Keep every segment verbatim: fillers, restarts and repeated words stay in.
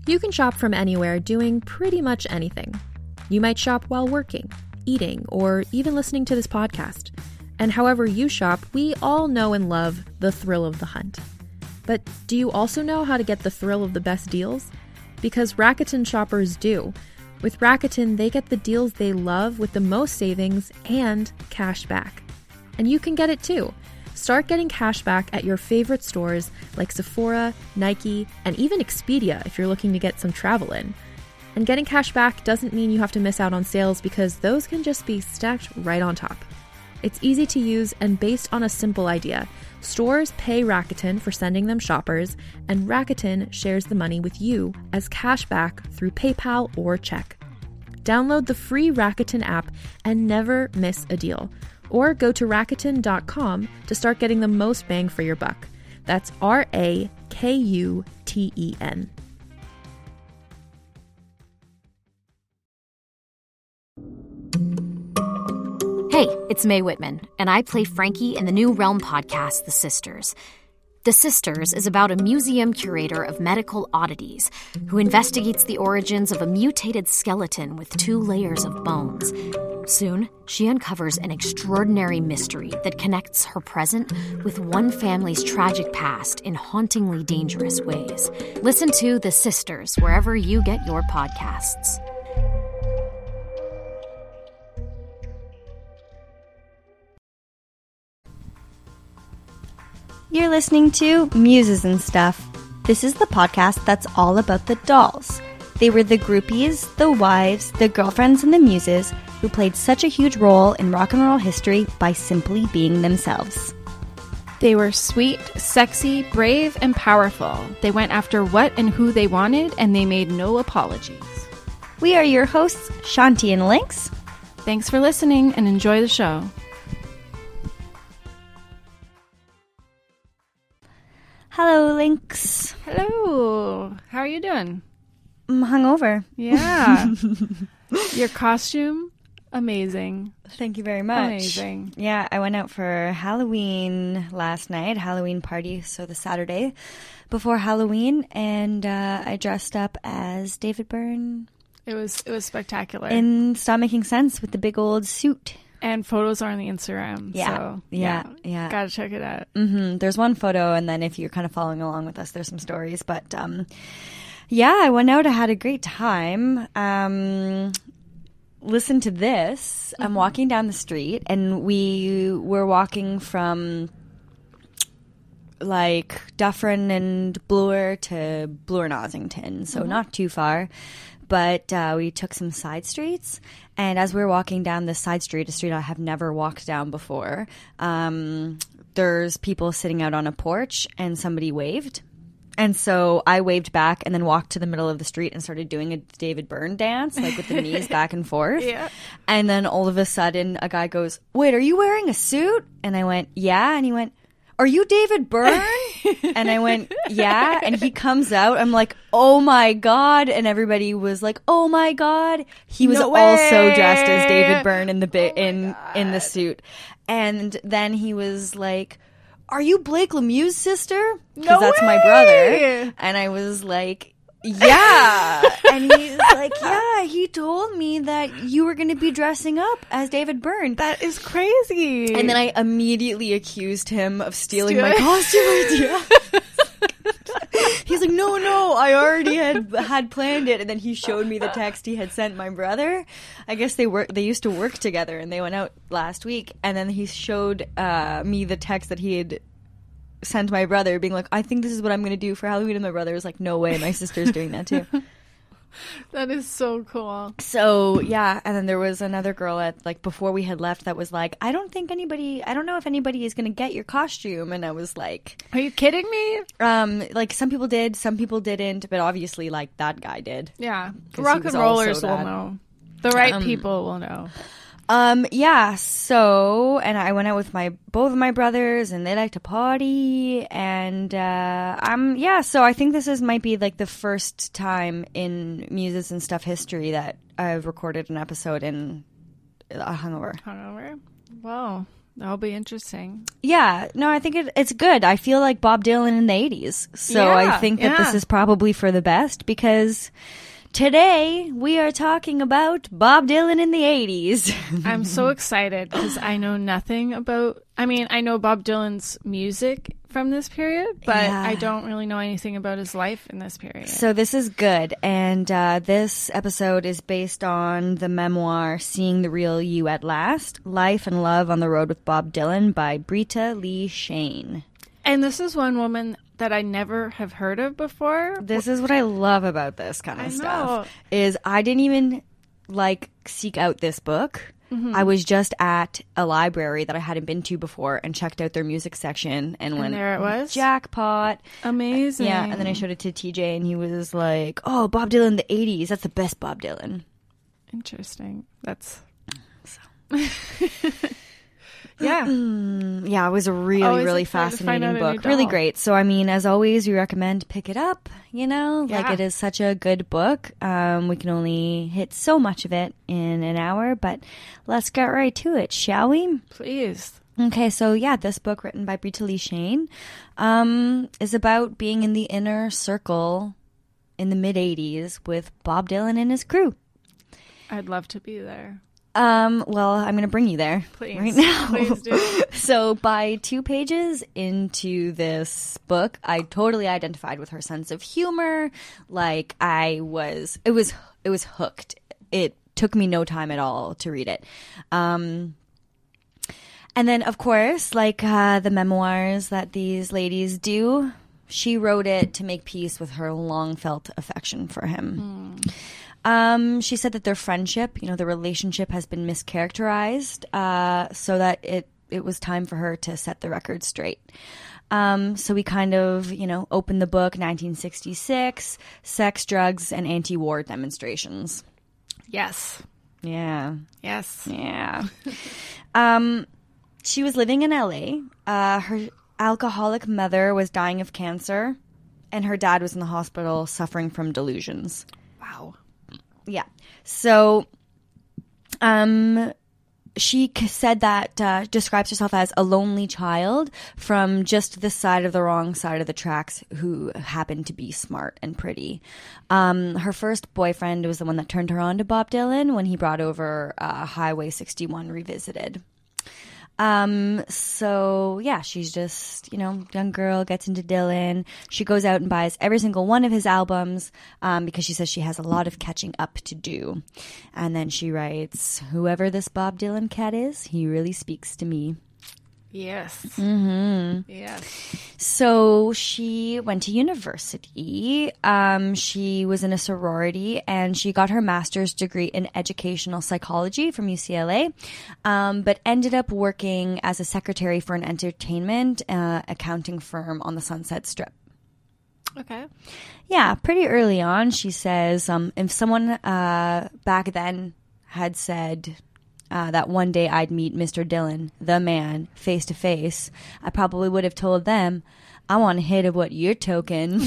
You can shop from anywhere doing pretty much anything. You might shop while working, eating, or even listening to this podcast. And however you shop, we all know and love the thrill of the hunt. But do you also know how to get the thrill of the best deals? Because Rakuten shoppers do. With Rakuten, they get the deals they love with the most savings and cash back. And you can get it too. Start getting cash back at your favorite stores like Sephora, Nike, and even Expedia if you're looking to get some travel in. And getting cash back doesn't mean you have to miss out on sales because those can just be stacked right on top. It's easy to use and based on a simple idea. Stores pay Rakuten for sending them shoppers, and Rakuten shares the money with you as cash back through PayPal or check. Download the free Rakuten app and never miss a deal. Or go to Rakuten dot com to start getting the most bang for your buck. That's R A K U T E N. Hey, it's Mae Whitman, and I play Frankie in the new Realm podcast, The Sisters. The Sisters is about a museum curator of medical oddities who investigates the origins of a mutated skeleton with two layers of bones. Soon, she uncovers an extraordinary mystery that connects her present with one family's tragic past in hauntingly dangerous ways. Listen to The Sisters wherever you get your podcasts. You're listening to Muses and Stuff. This is the podcast that's all about the dolls. They were the groupies, the wives, the girlfriends, and the muses who played such a huge role in rock and roll history by simply being themselves. They were sweet, sexy, brave, and powerful. They went after what and who they wanted, and they made no apologies. We are your hosts, Shanti and Lynx. Thanks for listening and enjoy the show. Hello, Lynx. Hello. How are you doing? I'm hungover. Yeah. Your costume, amazing. Thank you very much. Amazing. Yeah, I went out for Halloween last night, Halloween party, so the Saturday before Halloween, and uh, I dressed up as David Byrne. It was it was spectacular. And Stop Making Sense with the big old suit. And photos are on the Instagram. Yeah, so, yeah, yeah, yeah. Gotta check it out. Mm-hmm. There's one photo, and then if you're kind of following along with us, there's some stories. But um, yeah, I went out. I had a great time. Um, listen to this. Mm-hmm. I'm walking down the street, and we were walking from like Dufferin and Bloor to Bloor and Ossington, so mm-hmm. not too far. But uh, we took some side streets, and as we were walking down this side street, a street I have never walked down before, um, there's people sitting out on a porch, and somebody waved. And so I waved back and then walked to the middle of the street and started doing a David Byrne dance, like with the knees back and forth. Yeah. And then all of a sudden, a guy goes, "Wait, are you wearing a suit?" And I went, "Yeah." And he went, "Are you David Byrne?" And I went, "Yeah." And he comes out. I'm like, "Oh my God." And everybody was like, "Oh my God." He was No also way. dressed as David Byrne in the bi- Oh in in the suit. And then he was like, "Are you Blake Lemieux's sister?" Because No that's way. my brother. And I was like, "Yeah." And he's like, "Yeah, he told me that you were going to be dressing up as David Byrne." That is crazy. And then I immediately accused him of stealing Steal my it. costume idea. He's like, no, no, I already had had planned it. And then he showed me the text he had sent my brother. I guess they work. They used to work together, and they went out last week. And then he showed uh, me the text that he had sent my brother, being like, "I think this is what I'm going to do for Halloween." And my brother was like, "No way, my sister's doing that too." That is so cool. So yeah, and then there was another girl at like before we had left that was like, "I don't think anybody, I don't know if anybody is going to get your costume," and I was like, Are you kidding me? um, like some people did, some people didn't, but obviously like that guy did. Yeah. 'Cause Rock he was and rollers also will that. know. The right Um, people will know. Um, yeah. So, and I went out with my both of my brothers, and they like to party, and uh, I'm yeah. So I think this is might be like the first time in Muses and Stuff history that I've recorded an episode in a hungover. Hungover. Wow. That'll be interesting. Yeah, no, I think it, it's good. I feel like Bob Dylan in the eighties. So Yeah, I think that yeah. this is probably for the best because today we are talking about Bob Dylan in the eighties. I'm so excited because I know nothing about, I mean, I know Bob Dylan's music from this period, but Yeah. I don't really know anything about his life in this period. So this is good. And uh, this episode is based on the memoir Seeing the Real You at Last, Life and Love on the Road with Bob Dylan by Brita Lee Shane. And this is one woman that I never have heard of before. This is what I love about this kind of I stuff. know. Is I didn't even like seek out this book. Mm-hmm. I was just at a library that I hadn't been to before and checked out their music section and, And went, there it was? jackpot. Amazing. Yeah, and then I showed it to T J and he was like, oh, Bob Dylan in the eighties. That's the best Bob Dylan. Interesting. That's... Yeah. Mm, yeah, it was a really, Always really excited to find fascinating out a new book. Really doll. great. So, I mean, as always, we recommend pick it up, you know? Like, Yeah. it is such a good book. Um, we can only hit so much of it in an hour, but let's get right to it, shall we? Please. Okay, so yeah, this book written by Brita Lee Shane um, is about being in the inner circle in the mid-eighties with Bob Dylan and his crew. I'd love to be there. Um, well, I'm going to bring you there Please. right now. Please do. So by two pages into this book, I totally identified with her sense of humor. Like I was, it was, it was hooked. It took me no time at all to read it. Um, and then of course, like, uh, the memoirs that these ladies do, she wrote it to make peace with her long felt affection for him. Mm. Um, she said that their friendship, you know, the relationship has been mischaracterized, uh, so that it, it was time for her to set the record straight. Um, so we kind of, you know, opened the book, nineteen sixty-six, sex, drugs, and anti-war demonstrations. Yes. Yeah. Yes. Yeah. um, she was living in L A. Uh, her alcoholic mother was dying of cancer, and her dad was in the hospital suffering from delusions. Wow. Yeah. So, um, she c- said that, uh, describes herself as a lonely child from just the side of the wrong side of the tracks who happened to be smart and pretty. Um, her first boyfriend was the one that turned her on to Bob Dylan when he brought over, uh, Highway sixty-one Revisited. Um, so yeah, she's just, you know, young girl gets into Dylan. She goes out and buys every single one of his albums, um, because she says she has a lot of catching up to do. And then she writes, whoever this Bob Dylan cat is, he really speaks to me. Yes. Mm-hmm. Yes. So she went to university. Um, she was in a sorority and she got her master's degree in educational psychology from U C L A, um, but ended up working as a secretary for an entertainment uh, accounting firm on the Sunset Strip. Okay. Yeah, pretty early on, she says, um, if someone uh, back then had said... Uh, that one day I'd meet Mister Dylan, the man, face to face, I probably would have told them, I want a hit of what you're token.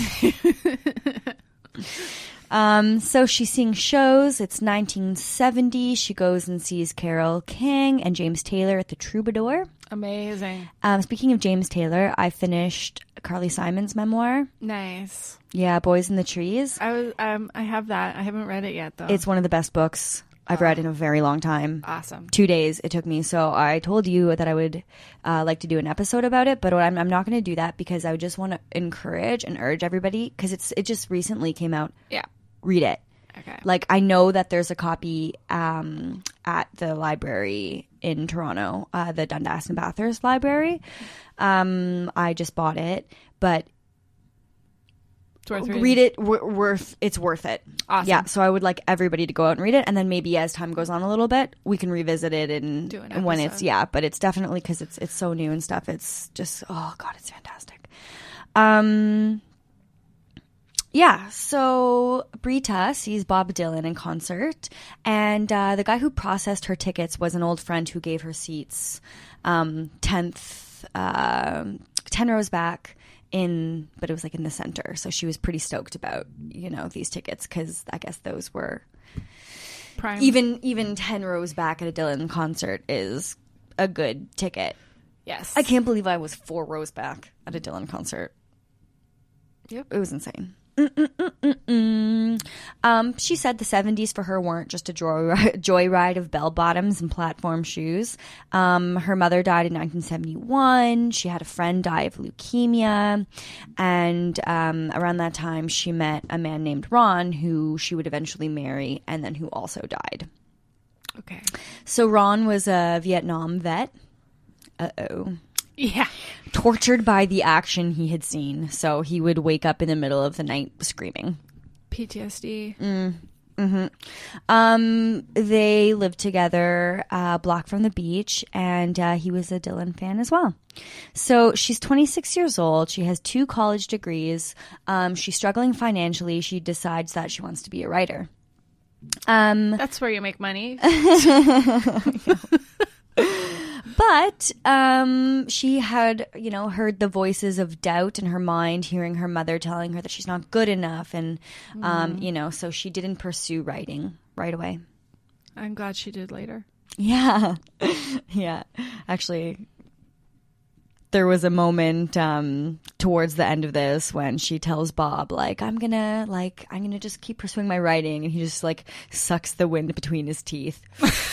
um, so she's seeing shows. It's nineteen seventy. She goes and sees Carole King and James Taylor at the Troubadour. Amazing. Um, speaking of James Taylor, I finished Carly Simon's memoir. Nice. Yeah, Boys in the Trees. I was. Um. I have that. I haven't read it yet, though. It's one of the best books I've read in a very long time. Awesome. Two days it took me. So I told you that I would uh, like to do an episode about it, but I'm, I'm not going to do that because I would just want to encourage and urge everybody because it's it just recently came out. Yeah. Read it. Okay. Like I know that there's a copy um, at the library in Toronto, uh, the Dundas and Bathurst Library. Um, I just bought it, but It's worth reading. read it. W- worth it's worth it. Awesome. Yeah. So I would like everybody to go out and read it, and then maybe as time goes on a little bit, we can revisit it and, Do an and when it's episode. yeah. But it's definitely because it's it's so new and stuff. It's just oh god, it's fantastic. Um. Yeah, so Brita sees Bob Dylan in concert, and uh, the guy who processed her tickets was an old friend who gave her seats um, tenth, uh, ten rows back in, but it was like in the center. So she was pretty stoked about, you know, these tickets because I guess those were Prime. even even ten rows back at a Dylan concert is a good ticket. Yes. I can't believe I was four rows back at a Dylan concert. Yep. It was insane. Mm-mm-mm-mm. Um, she said the seventies for her weren't just a joy joyride of bell-bottoms and platform shoes. Um, her mother died in nineteen seventy-one. She had a friend die of leukemia. And um, around that time, she met a man named Ron, who she would eventually marry, and then who also died. Okay. So Ron was a Vietnam vet. Uh-oh. Yeah. Tortured by the action he had seen. So he would wake up in the middle of the night screaming. P T S D. Mm, mm-hmm. Um, they lived together a block from the beach, and uh, he was a Dylan fan as well. So she's twenty-six years old. She has two college degrees. Um, she's struggling financially. She decides that she wants to be a writer. Um, That's where you make money. But um, she had, you know, heard the voices of doubt in her mind, hearing her mother telling her that she's not good enough. And, um, Mm. you know, so she didn't pursue writing right away. I'm glad she did later. Yeah. Yeah. Actually, there was a moment um, towards the end of this when she tells Bob, like, I'm going to, like, I'm going to just keep pursuing my writing. And he just, like, sucks the wind between his teeth.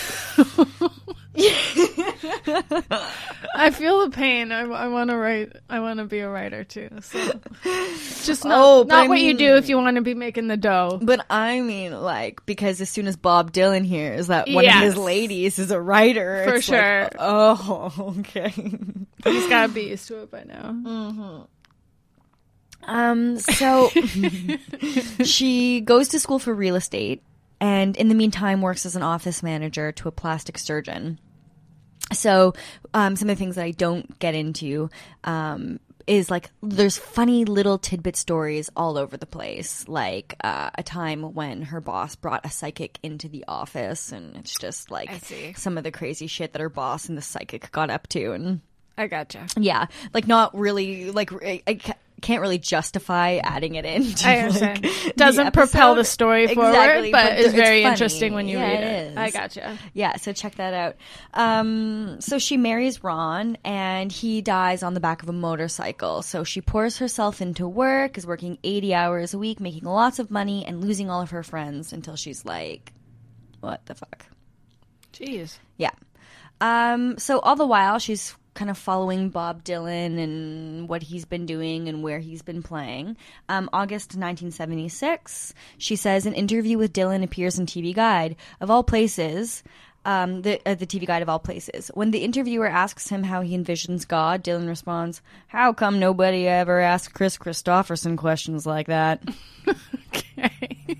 I feel the pain. I, I want to write. I want to be a writer too. So just not, Oh, but not I what you mean- do if you want to be making the dough. But I mean, like, because as soon as Bob Dylan hears that one Yes. of his ladies is a writer, For it's sure. like, oh, okay. He's got to be used to it by now. Um, so she goes to school for real estate, and in the meantime works as an office manager to a plastic surgeon. So um, some of the things that I don't get into um, is like there's funny little tidbit stories all over the place, like uh, a time when her boss brought a psychic into the office, and it's just like I see. some of the crazy shit that her boss and the psychic got up to. And I gotcha. yeah, like not really, like I, I ca- can't really justify adding it in. To, I understand. like, Doesn't the propel the episode. story forward, Exactly, but, but it's it's very funny. interesting when you Yeah, read it it. is. I gotcha. Yeah, so check that out. Um, so she marries Ron, and he dies on the back of a motorcycle. So she pours herself into work, is working eighty hours a week, making lots of money, and losing all of her friends until she's like, what the fuck? Jeez. Yeah. Um, so all the while, she's kind of following Bob Dylan and what he's been doing and where he's been playing. Um, August nineteen seventy-six, she says an interview with Dylan appears in T V Guide. Of all places, um, the, uh, the T V Guide of all places. When the interviewer asks him how he envisions God, Dylan responds, "How come nobody ever asked Chris Christopherson questions like that?" Okay.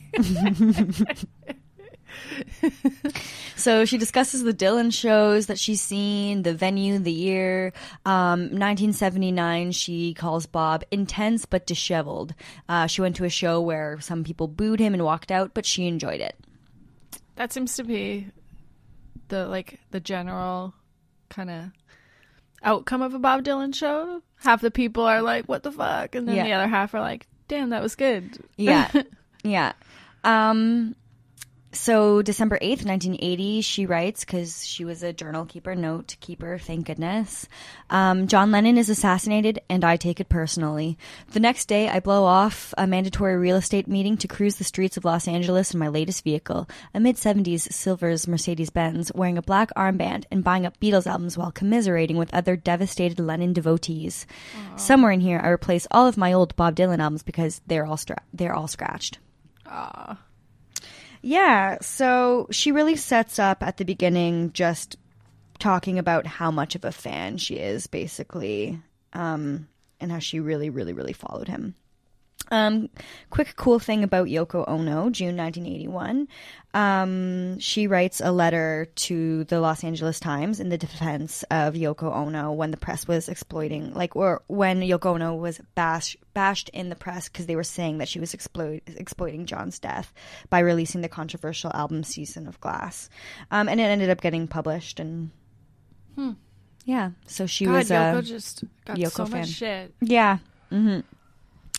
So she discusses the Dylan shows that she's seen, the venue, the year. Um, nineteen seventy-nine, she calls Bob intense but disheveled. Uh, she went to a show where some people booed him and walked out, but she enjoyed it. That seems to be the like the general kind of outcome of a Bob Dylan show. Half the people are like, "What the fuck," and then Yeah. the other half are like, "Damn, that was good." Yeah. Yeah. Um, so December eighth, nineteen eighty, she writes, because she was a journal keeper, note keeper, thank goodness. Um, John Lennon is assassinated, and I take it personally. The next day, I blow off a mandatory real estate meeting to cruise the streets of Los Angeles in my latest vehicle, a mid-seventies Silvers Mercedes-Benz, wearing a black armband and buying up Beatles albums while commiserating with other devastated Lennon devotees. Somewhere in here, I replace all of my old Bob Dylan albums because they're all stra- they're all scratched. Aw. Yeah, so she really sets up at the beginning just talking about how much of a fan she is, basically, um, and how she really, really, really followed him. Um, quick cool thing about Yoko Ono, June nineteen eighty-one. Um, she writes a letter to the Los Angeles Times in the defense of Yoko Ono when the press was exploiting, like, or when Yoko Ono was bash, bashed in the press because they were saying that she was exploit, exploiting John's death by releasing the controversial album Season of Glass. Um, and it ended up getting published, and Hmm. yeah, so she God, was Yoko a just got Yoko so fan. much shit. Yeah. Mm-hmm.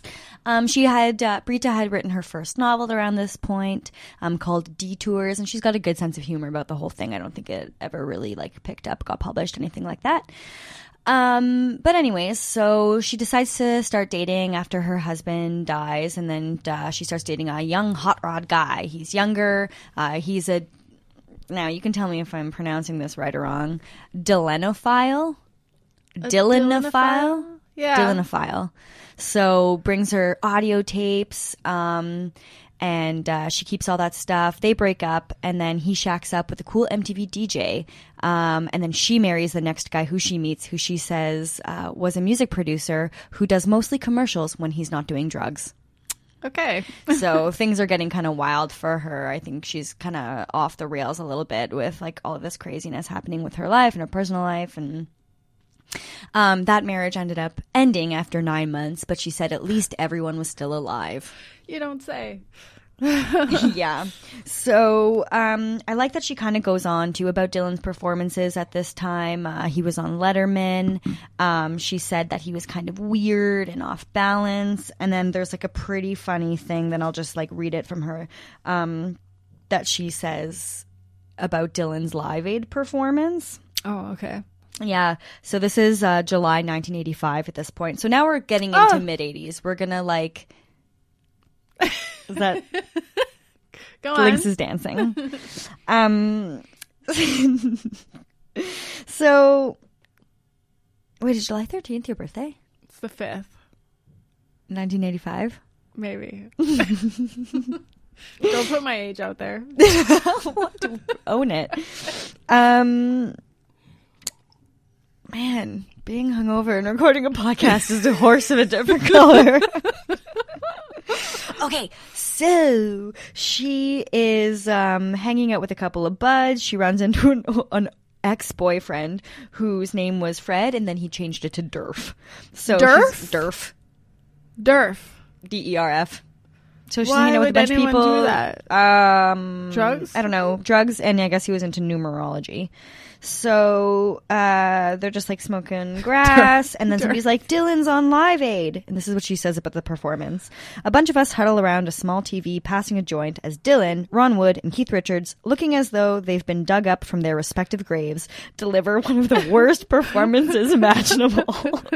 Um, she had, uh, Brita had written her first novel around this point, um, called Detours, and she's got a good sense of humor about the whole thing. I don't think it ever really, like, picked up, got published, anything like that. Um, but anyways, so she decides to start dating after her husband dies, and then, uh, she starts dating a young hot rod guy. He's younger, uh, he's a, now you can tell me if I'm pronouncing this right or wrong, Dylanophile? Dylanophile? Dylanophile? Yeah. Dylanophile. So brings her audio tapes, um, and uh, she keeps all that stuff. They break up, and then he shacks up with a cool M T V D J. Um, and then she marries the next guy who she meets, who she says uh, was a music producer who does mostly commercials when he's not doing drugs. Okay. So things are getting kind of wild for her. I think she's kind of off the rails a little bit with like all of this craziness happening with her life and her personal life. And um, that marriage ended up ending after nine months, but she said at least everyone was still alive. You don't say. Yeah. So um, I like that she kind of goes on to about Dylan's performances at this time. Uh, he was on Letterman. Um, she said that he was kind of weird and off balance. And then there's like a pretty funny thing that I'll just like read it from her um, that she says about Dylan's Live Aid performance. Oh, okay. Yeah. So this is uh, July nineteen eighty-five at this point. So now we're getting into oh. mid-eighties. We're going to like... Is that Go on. Lynx is dancing. um, so, wait, is July thirteenth your birthday? It's the fifth. nineteen eighty-five? Maybe. Don't put my age out there. Own it. Um, man, being hungover and recording a podcast is a horse of a different color. Okay, so she is um, hanging out with a couple of buds. She runs into an, an ex-boyfriend whose name was Fred, and then he changed it to Durf. So Durf? Durf. Durf. D E R F. So she's Why hanging out with would a bunch of anyone people. do that? Um, Drugs? I don't know. Drugs, and I guess he was into numerology. So uh, they're just like smoking grass, and then somebody's like, Dylan's on Live Aid. And this is what she says about the performance. A bunch of us huddle around a small T V passing a joint as Dylan, Ron Wood, and Keith Richards, looking as though they've been dug up from their respective graves, deliver one of the worst performances imaginable.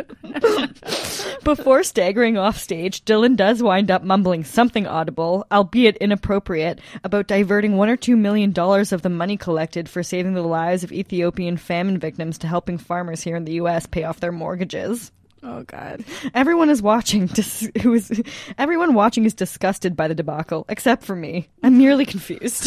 Before staggering off stage, Dylan does wind up mumbling something audible, albeit inappropriate, about diverting one or two million dollars of the money collected for saving the lives of Ethiopian famine victims to helping farmers here in the U S pay off their mortgages. Oh God! Everyone is watching. Dis- who is everyone watching is disgusted by the debacle, except for me. I'm merely confused.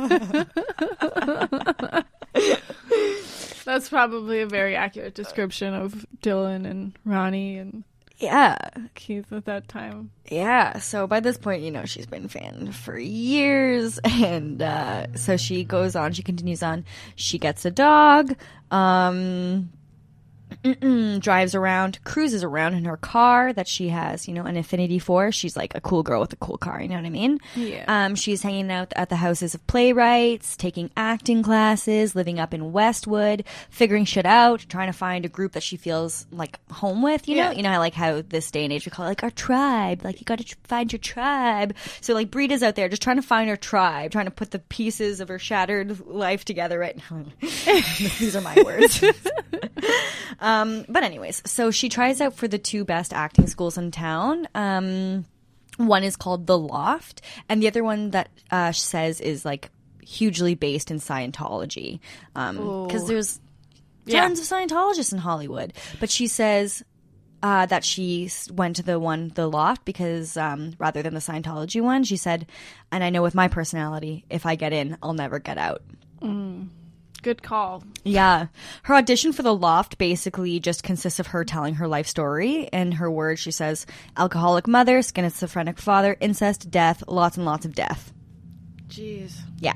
That's probably a very accurate description of Dylan and Ronnie and yeah, Keith at that time. Yeah. So by this point, you know, she's been fanned for years, and uh, so she goes on. She continues on. She gets a dog. Um, drives around, cruises around in her car that she has, you know, an affinity for. She's like a cool girl with a cool car, you know what I mean? Yeah. Um, she's hanging out at the houses of playwrights, taking acting classes, living up in Westwood, figuring shit out, trying to find a group that she feels like home with, you know? Yeah. You know, like how this day and age we call it like our tribe. Like you got to tr- find your tribe. So like Brita's out there just trying to find her tribe, trying to put the pieces of her shattered life together right now. These are my words. Um, but anyways, so she tries out for the two best acting schools in town. Um, one is called The Loft, and the other one that uh, says is like hugely based in Scientology. Um, because there's Yeah. tons of Scientologists in Hollywood. But she says uh, that she s- went to the one, The Loft, because um, rather than the Scientology one, she said, and I know with my personality, if I get in, I'll never get out. Good call. Yeah. Her audition for The Loft basically just consists of her telling her life story. In her words, she says, alcoholic mother, schizophrenic father, incest, death, lots and lots of death. Jeez. Yeah.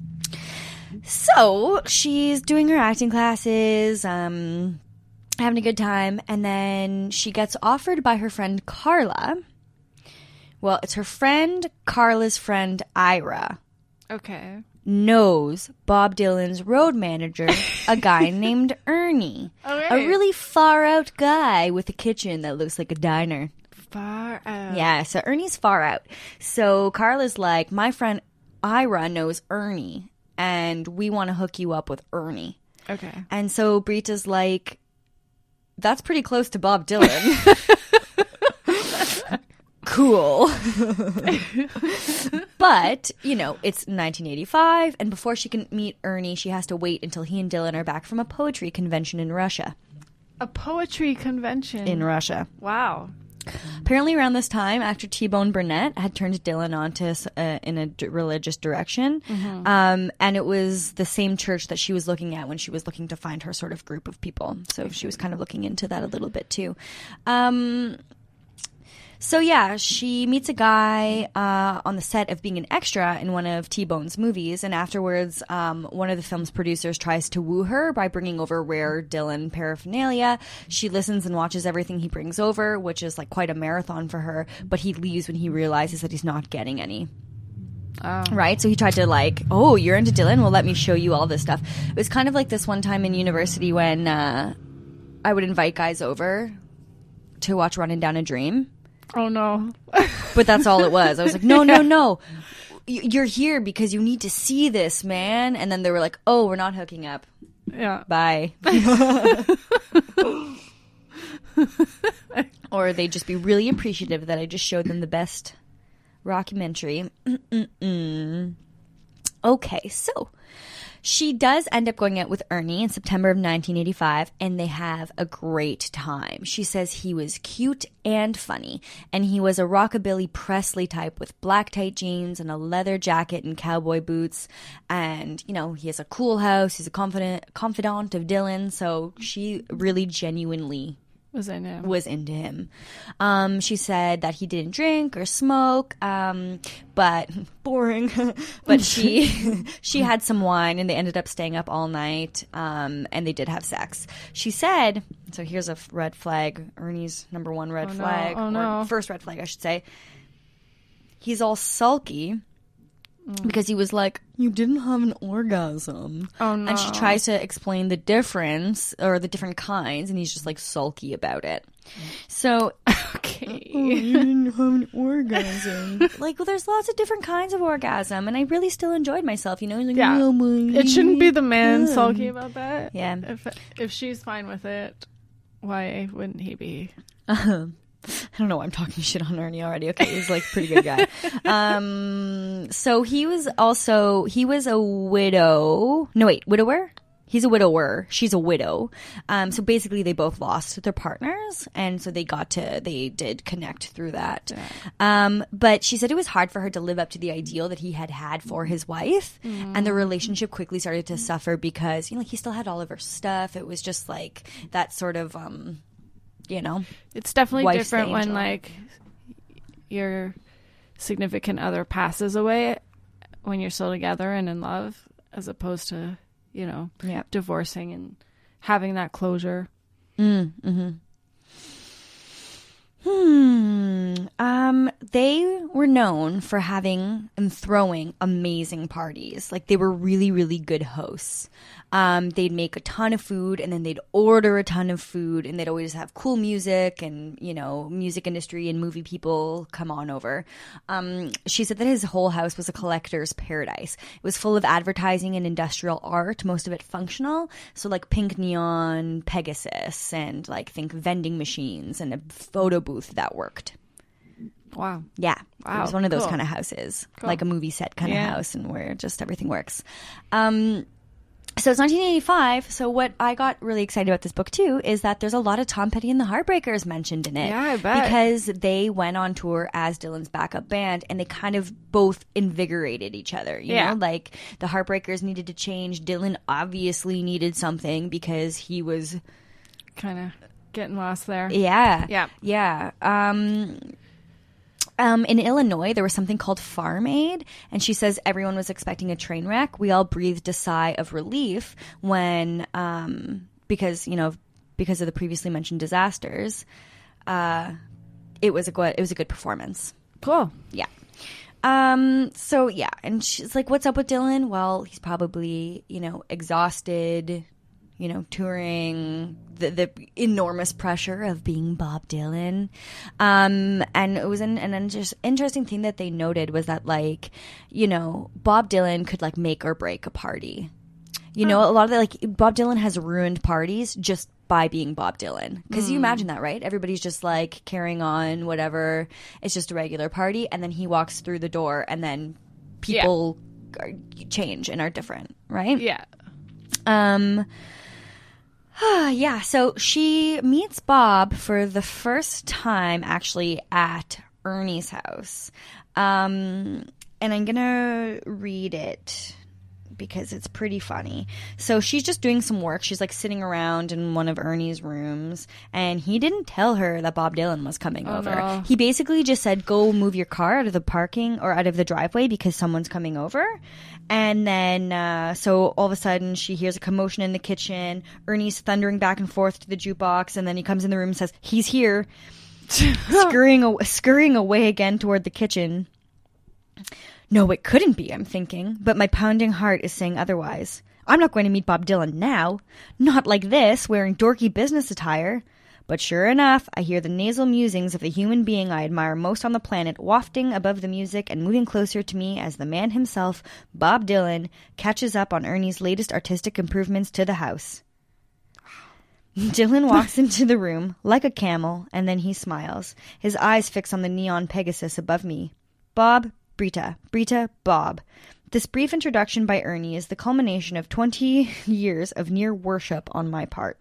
So she's doing her acting classes, um, having a good time, and then she gets offered by her friend Carla. Well, it's her friend Carla's friend Ira. Okay. Knows Bob Dylan's road manager, a guy named Ernie. Okay. A really far out guy with a kitchen that looks like a diner. far out. Yeah, so Ernie's far out. So Carla's like, my friend Ira knows Ernie, and we want to hook you up with Ernie. Okay. And so Brita's like, that's pretty close to Bob Dylan. Cool. But, you know, it's nineteen eighty-five, and before she can meet Ernie, she has to wait until he and Dylan are back from a poetry convention in Russia. A poetry convention. In Russia. Wow. Apparently around this time, actor T-Bone Burnett had turned Dylan on to uh, in a d- religious direction. Mm-hmm. Um, and it was the same church that she was looking at when she was looking to find her sort of group of people. So she was kind of looking into that a little bit too. Um, so yeah, she meets a guy uh, on the set of being an extra in one of T-Bone's movies. And afterwards, um, one of the film's producers tries to woo her by bringing over rare Dylan paraphernalia. She listens and watches everything he brings over, which is like quite a marathon for her. But he leaves when he realizes that he's not getting any. Oh. Right? So he tried to like, oh, you're into Dylan? Well, let me show you all this stuff. It was kind of like this one time in university when uh, I would invite guys over to watch Running Down a Dream. Oh, no. But that's all it was. I was like, no, no, no. You're here because you need to see this, man. And then they were like, oh, we're not hooking up. Yeah. Bye. Or they'd just be really appreciative that I just showed them the best rockumentary. Mm-mm-mm. Okay, so she does end up going out with Ernie in September of nineteen eighty-five, and they have a great time. She says he was cute and funny, and he was a rockabilly Presley type with black tight jeans and a leather jacket and cowboy boots. And, you know, he has a cool house. He's a confident confidant of Dylan, so she really genuinely Was in him. was into him. Um, she said that he didn't drink or smoke, um, but boring. But she she had some wine, and they ended up staying up all night, um, and they did have sex. She said, so here's a f- red flag, Ernie's number one red Oh, no. flag, Oh, or no. first red flag, I should say. He's all sulky. Because he was like, you didn't have an orgasm. Oh, no. And she tries to explain the difference or the different kinds, and he's just like sulky about it. So, Okay. oh, you didn't have an orgasm. Like, well, there's lots of different kinds of orgasm, and I really still enjoyed myself, you know? Like, Yeah. oh, my It shouldn't be the man God. sulky about that. Yeah. If if she's fine with it, why wouldn't he be? Uh, I don't know why I'm talking shit on Ernie already. Okay, he's like a pretty good guy. Um, so he was also, he was a widow. No, wait, widower? He's a widower. She's a widow. Um, so basically they both lost their partners. And so they got to, they did connect through that. Yeah. Um, but she said it was hard for her to live up to the ideal that he had had for his wife. Mm. And the relationship quickly started to suffer because, you know, like he still had all of her stuff. It was just like that sort of, um, you know. It's definitely Wife's different when angel. like your significant other passes away when you're still together and in love, as opposed to, you know, Yeah. divorcing and having that closure. Mm, mm-hmm. Hmm. Um, they were known for having and throwing amazing parties. Like they were really, really good hosts. Um, they'd make a ton of food and then they'd order a ton of food, and they'd always have cool music and, you know, music industry and movie people come on over. Um, she said that his whole house was a collector's paradise. It was full of advertising and industrial art, most of it functional. So like pink neon, Pegasus, and like think vending machines and a photo booth that worked. Wow. Yeah. Wow, It was one of those cool. kind of houses, Cool. like a movie set kind Yeah. of house, and where just everything works. Um, so it's nineteen eighty-five. So what I got really excited about this book too is that there's a lot of Tom Petty and the Heartbreakers mentioned in it. Yeah, I bet. Because they went on tour as Dylan's backup band, and they kind of both invigorated each other. You Yeah. know, like the Heartbreakers needed to change. Dylan obviously needed something because he was, Kind of getting lost there. yeah, Yeah. yeah. Um, Um, in Illinois, there was something called Farm Aid, and she says everyone was expecting a train wreck. We all breathed a sigh of relief when, um, because you know, because of the previously mentioned disasters, uh, it was a good, it was a good performance. Cool. Yeah. Um, so yeah, and she's like, "What's up with Dylan?" Well, he's probably, you know, exhausted, you know, touring, the, the enormous pressure of being Bob Dylan. Um, and it was an, an inter- interesting thing that they noted was that, like, you know, Bob Dylan could, like, make or break a party. You know, a lot of the, like, Bob Dylan has ruined parties just by being Bob Dylan. Because mm. you imagine that, right? Everybody's just, like, carrying on, whatever. It's just a regular party. And then he walks through the door and then people yeah. are, change and are different, right? Yeah. Um. Yeah, so she meets Bob for the first time, actually, at Ernie's house. Um, and I'm going to read it because it's pretty funny. So she's just doing some work. She's like sitting around in one of Ernie's rooms, and he didn't tell her that Bob Dylan was coming oh, over. No. He basically just said, go move your car out of the parking or out of the driveway because someone's coming over. And then, uh, so all of a sudden she hears a commotion in the kitchen. Ernie's thundering back and forth to the jukebox, and then he comes in the room and says, he's here, scurrying, aw- scurrying away again toward the kitchen. No, it couldn't be, I'm thinking, but my pounding heart is saying otherwise. I'm not going to meet Bob Dylan now. Not like this, wearing dorky business attire. But sure enough, I hear the nasal musings of the human being I admire most on the planet wafting above the music and moving closer to me as the man himself, Bob Dylan, catches up on Ernie's latest artistic improvements to the house. Dylan walks into the room, like a camel, and then he smiles, his eyes fixed on the neon Pegasus above me. Bob, Brita, Brita, Bob. This brief introduction by Ernie is the culmination of twenty years of near worship on my part.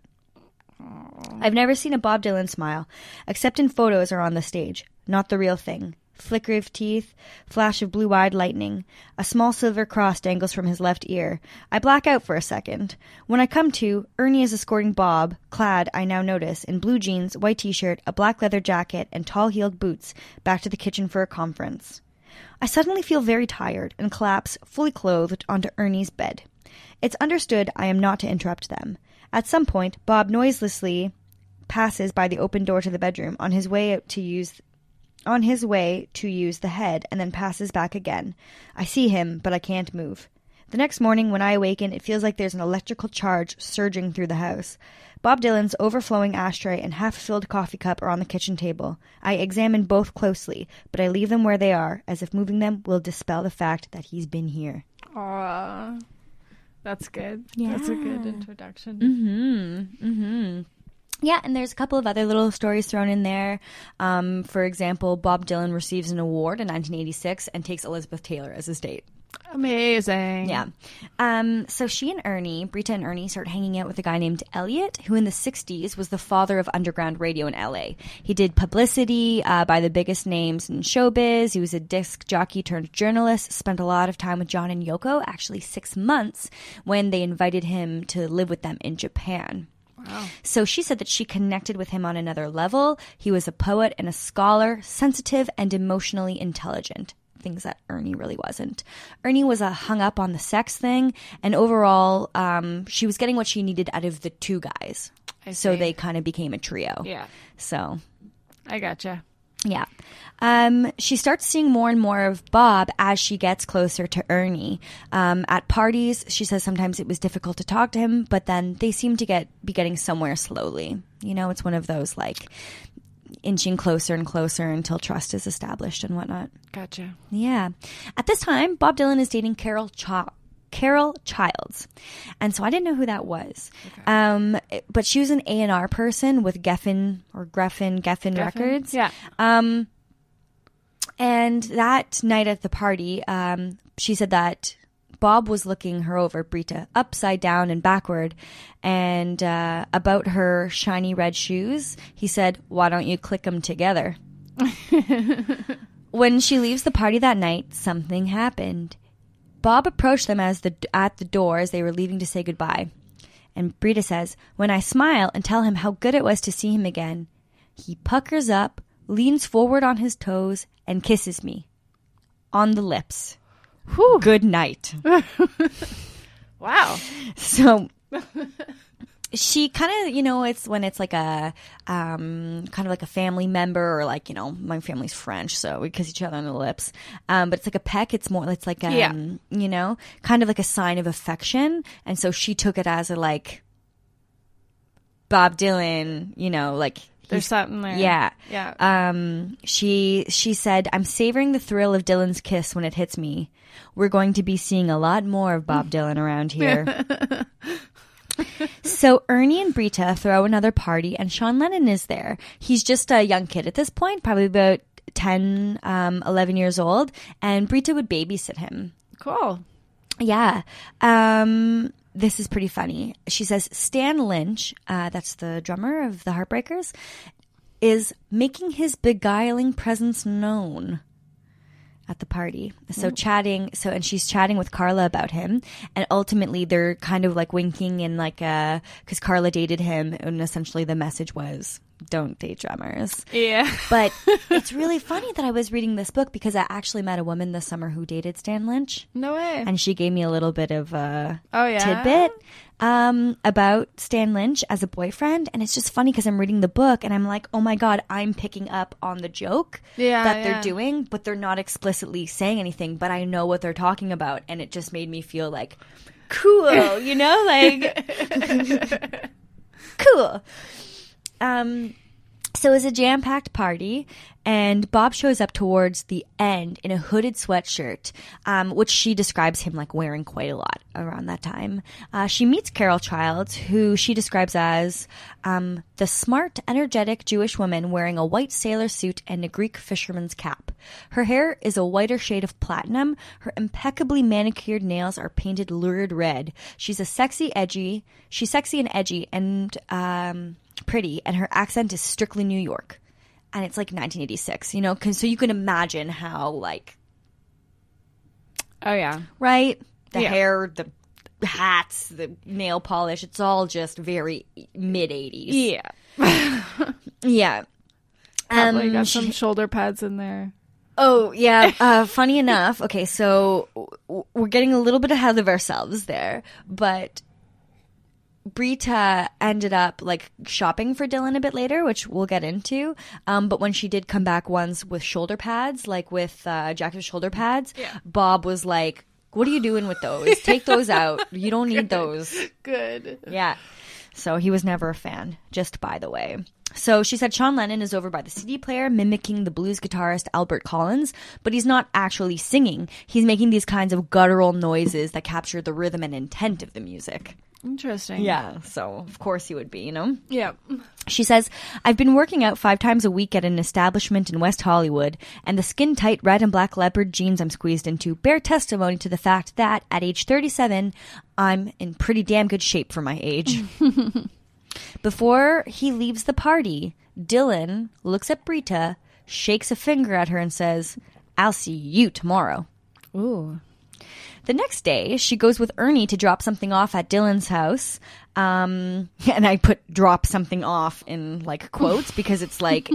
I've never seen a Bob Dylan smile, except in photos or on the stage. Not the real thing. Flicker of teeth, flash of blue-eyed lightning. A small silver cross dangles from his left ear. I black out for a second. When I come to, Ernie is escorting Bob, clad, I now notice, in blue jeans, white t-shirt, a black leather jacket, and tall-heeled boots, back to the kitchen for a conference. I suddenly feel very tired and collapse, fully clothed, onto Ernie's bed. It's understood I am not to interrupt them. At some point, Bob noiselessly passes by the open door to the bedroom on his way out to use on his way to use the head, and then passes back again. I see him, but I can't move. The next morning, when I awaken, it feels like there's an electrical charge surging through the house. Bob Dylan's overflowing ashtray and half-filled coffee cup are on the kitchen table. I examine both closely, but I leave them where they are, as if moving them will dispel the fact that he's been here. Aww. That's good. Yeah. That's a good introduction. Mm-hmm. Mm-hmm. Yeah, and there's a couple of other little stories thrown in there. Um, for example, Bob Dylan receives an award in nineteen eighty-six and takes Elizabeth Taylor as his date. Amazing. Yeah. Um, so she and Ernie, Brita and Ernie, start hanging out with a guy named Elliot, who in the sixties was the father of underground radio in L A. He did publicity uh, by the biggest names in showbiz. He was a disc jockey turned journalist, spent a lot of time with John and Yoko, actually six months, when they invited him to live with them in Japan. Wow. So she said that she connected with him on another level. He was a poet and a scholar, sensitive and emotionally intelligent. Things that Ernie really wasn't. Ernie was a hung up on the sex thing, and overall, um, she was getting what she needed out of the two guys. I see. So they kind of became a trio. Yeah. So. I gotcha. Yeah. Um, she starts seeing more and more of Bob as she gets closer to Ernie. Um, at parties, she says sometimes it was difficult to talk to him, but then they seem to get be getting somewhere slowly. You know, it's one of those, like, inching closer and closer until trust is established and whatnot. Gotcha. Yeah. At this time, Bob Dylan is dating Carol Ch- Carol Childs. And so I didn't know who that was. Okay. Um, but she was an A and R person with Geffen or Greffen, Geffen, Geffen Records. Yeah. Um, and that night at the party, um, she said that Bob was looking her over, Brita, upside down and backward. And uh, about her shiny red shoes, he said, "Why don't you click them together?" When she leaves the party that night, something happened. Bob approached them as the at the door as they were leaving to say goodbye. And Brita says, "When I smile and tell him how good it was to see him again, he puckers up, leans forward on his toes, and kisses me. On the lips. Whew. Good night." Wow. So she kind of, you know, it's when it's like a um, kind of like a family member, or like, you know, my family's French, so we kiss each other on the lips. Um, but it's like a peck. It's more, it's like, um, yeah. you know, kind of like a sign of affection. And so she took it as a like, Bob Dylan, you know, like There's something there. Yeah. Yeah. Um, she she said, I'm savoring the thrill of Dylan's kiss when it hits me. We're going to be seeing a lot more of Bob Dylan around here. So Ernie and Brita throw another party, and Sean Lennon is there. He's just a young kid at this point, probably about ten, um, eleven years old, and Brita would babysit him. Cool. Yeah. Um, this is pretty funny. She says Stan Lynch, uh, that's the drummer of the Heartbreakers, is making his beguiling presence known at the party. So mm. chatting, so, and she's chatting with Carla about him, and ultimately they're kind of like winking and like, uh, cause Carla dated him, and essentially the message was, don't date drummers. Yeah. But it's really funny that I was reading this book because I actually met a woman this summer who dated Stan Lynch. No way. And she gave me a little bit of a oh, yeah? tidbit um, about Stan Lynch as a boyfriend. And it's just funny because I'm reading the book and I'm like, oh my God, I'm picking up on the joke yeah, that yeah. they're doing, but they're not explicitly saying anything, but I know what they're talking about. And it just made me feel like, cool, you know, like, cool. Um, so it was a jam-packed party, and Bob shows up towards the end in a hooded sweatshirt, um, which she describes him like wearing quite a lot around that time. Uh, she meets Carol Childs, who she describes as um, the smart, energetic Jewish woman wearing a white sailor suit and a Greek fisherman's cap. Her hair is a whiter shade of platinum. Her impeccably manicured nails are painted lurid red. She's a sexy, edgy. She's sexy and edgy and um, pretty, and her accent is strictly New York. And it's like nineteen eighty-six, you know, cause, so you can imagine how, like, oh yeah, right? The yeah. hair, the hats, the nail polish, it's all just very mid eighties. Yeah. Yeah. Probably Um, got she- some shoulder pads in there. Oh, yeah. Uh, funny enough. Okay, so w- we're getting a little bit ahead of ourselves there, but Brita ended up like shopping for Dylan a bit later, which we'll get into. Um, but when she did come back once with shoulder pads, like with uh, Jack's shoulder pads, yeah. Bob was like, "What are you doing with those? Take those out. You don't need those." Good. Yeah. So he was never a fan, just by the way. So she said Sean Lennon is over by the C D player mimicking the blues guitarist Albert Collins, but he's not actually singing. He's making these kinds of guttural noises that capture the rhythm and intent of the music. Interesting. Yeah, so of course he would be, you know? Yeah. She says, I've been working out five times a week at an establishment in West Hollywood, and the skin-tight red and black leopard jeans I'm squeezed into bear testimony to the fact that, at age thirty-seven, I'm in pretty damn good shape for my age. Before he leaves the party, Dylan looks at Brita, shakes a finger at her, and says, I'll see you tomorrow. Ooh. The next day, she goes with Ernie to drop something off at Dylan's house. Um, and I put drop something off in like quotes because it's like,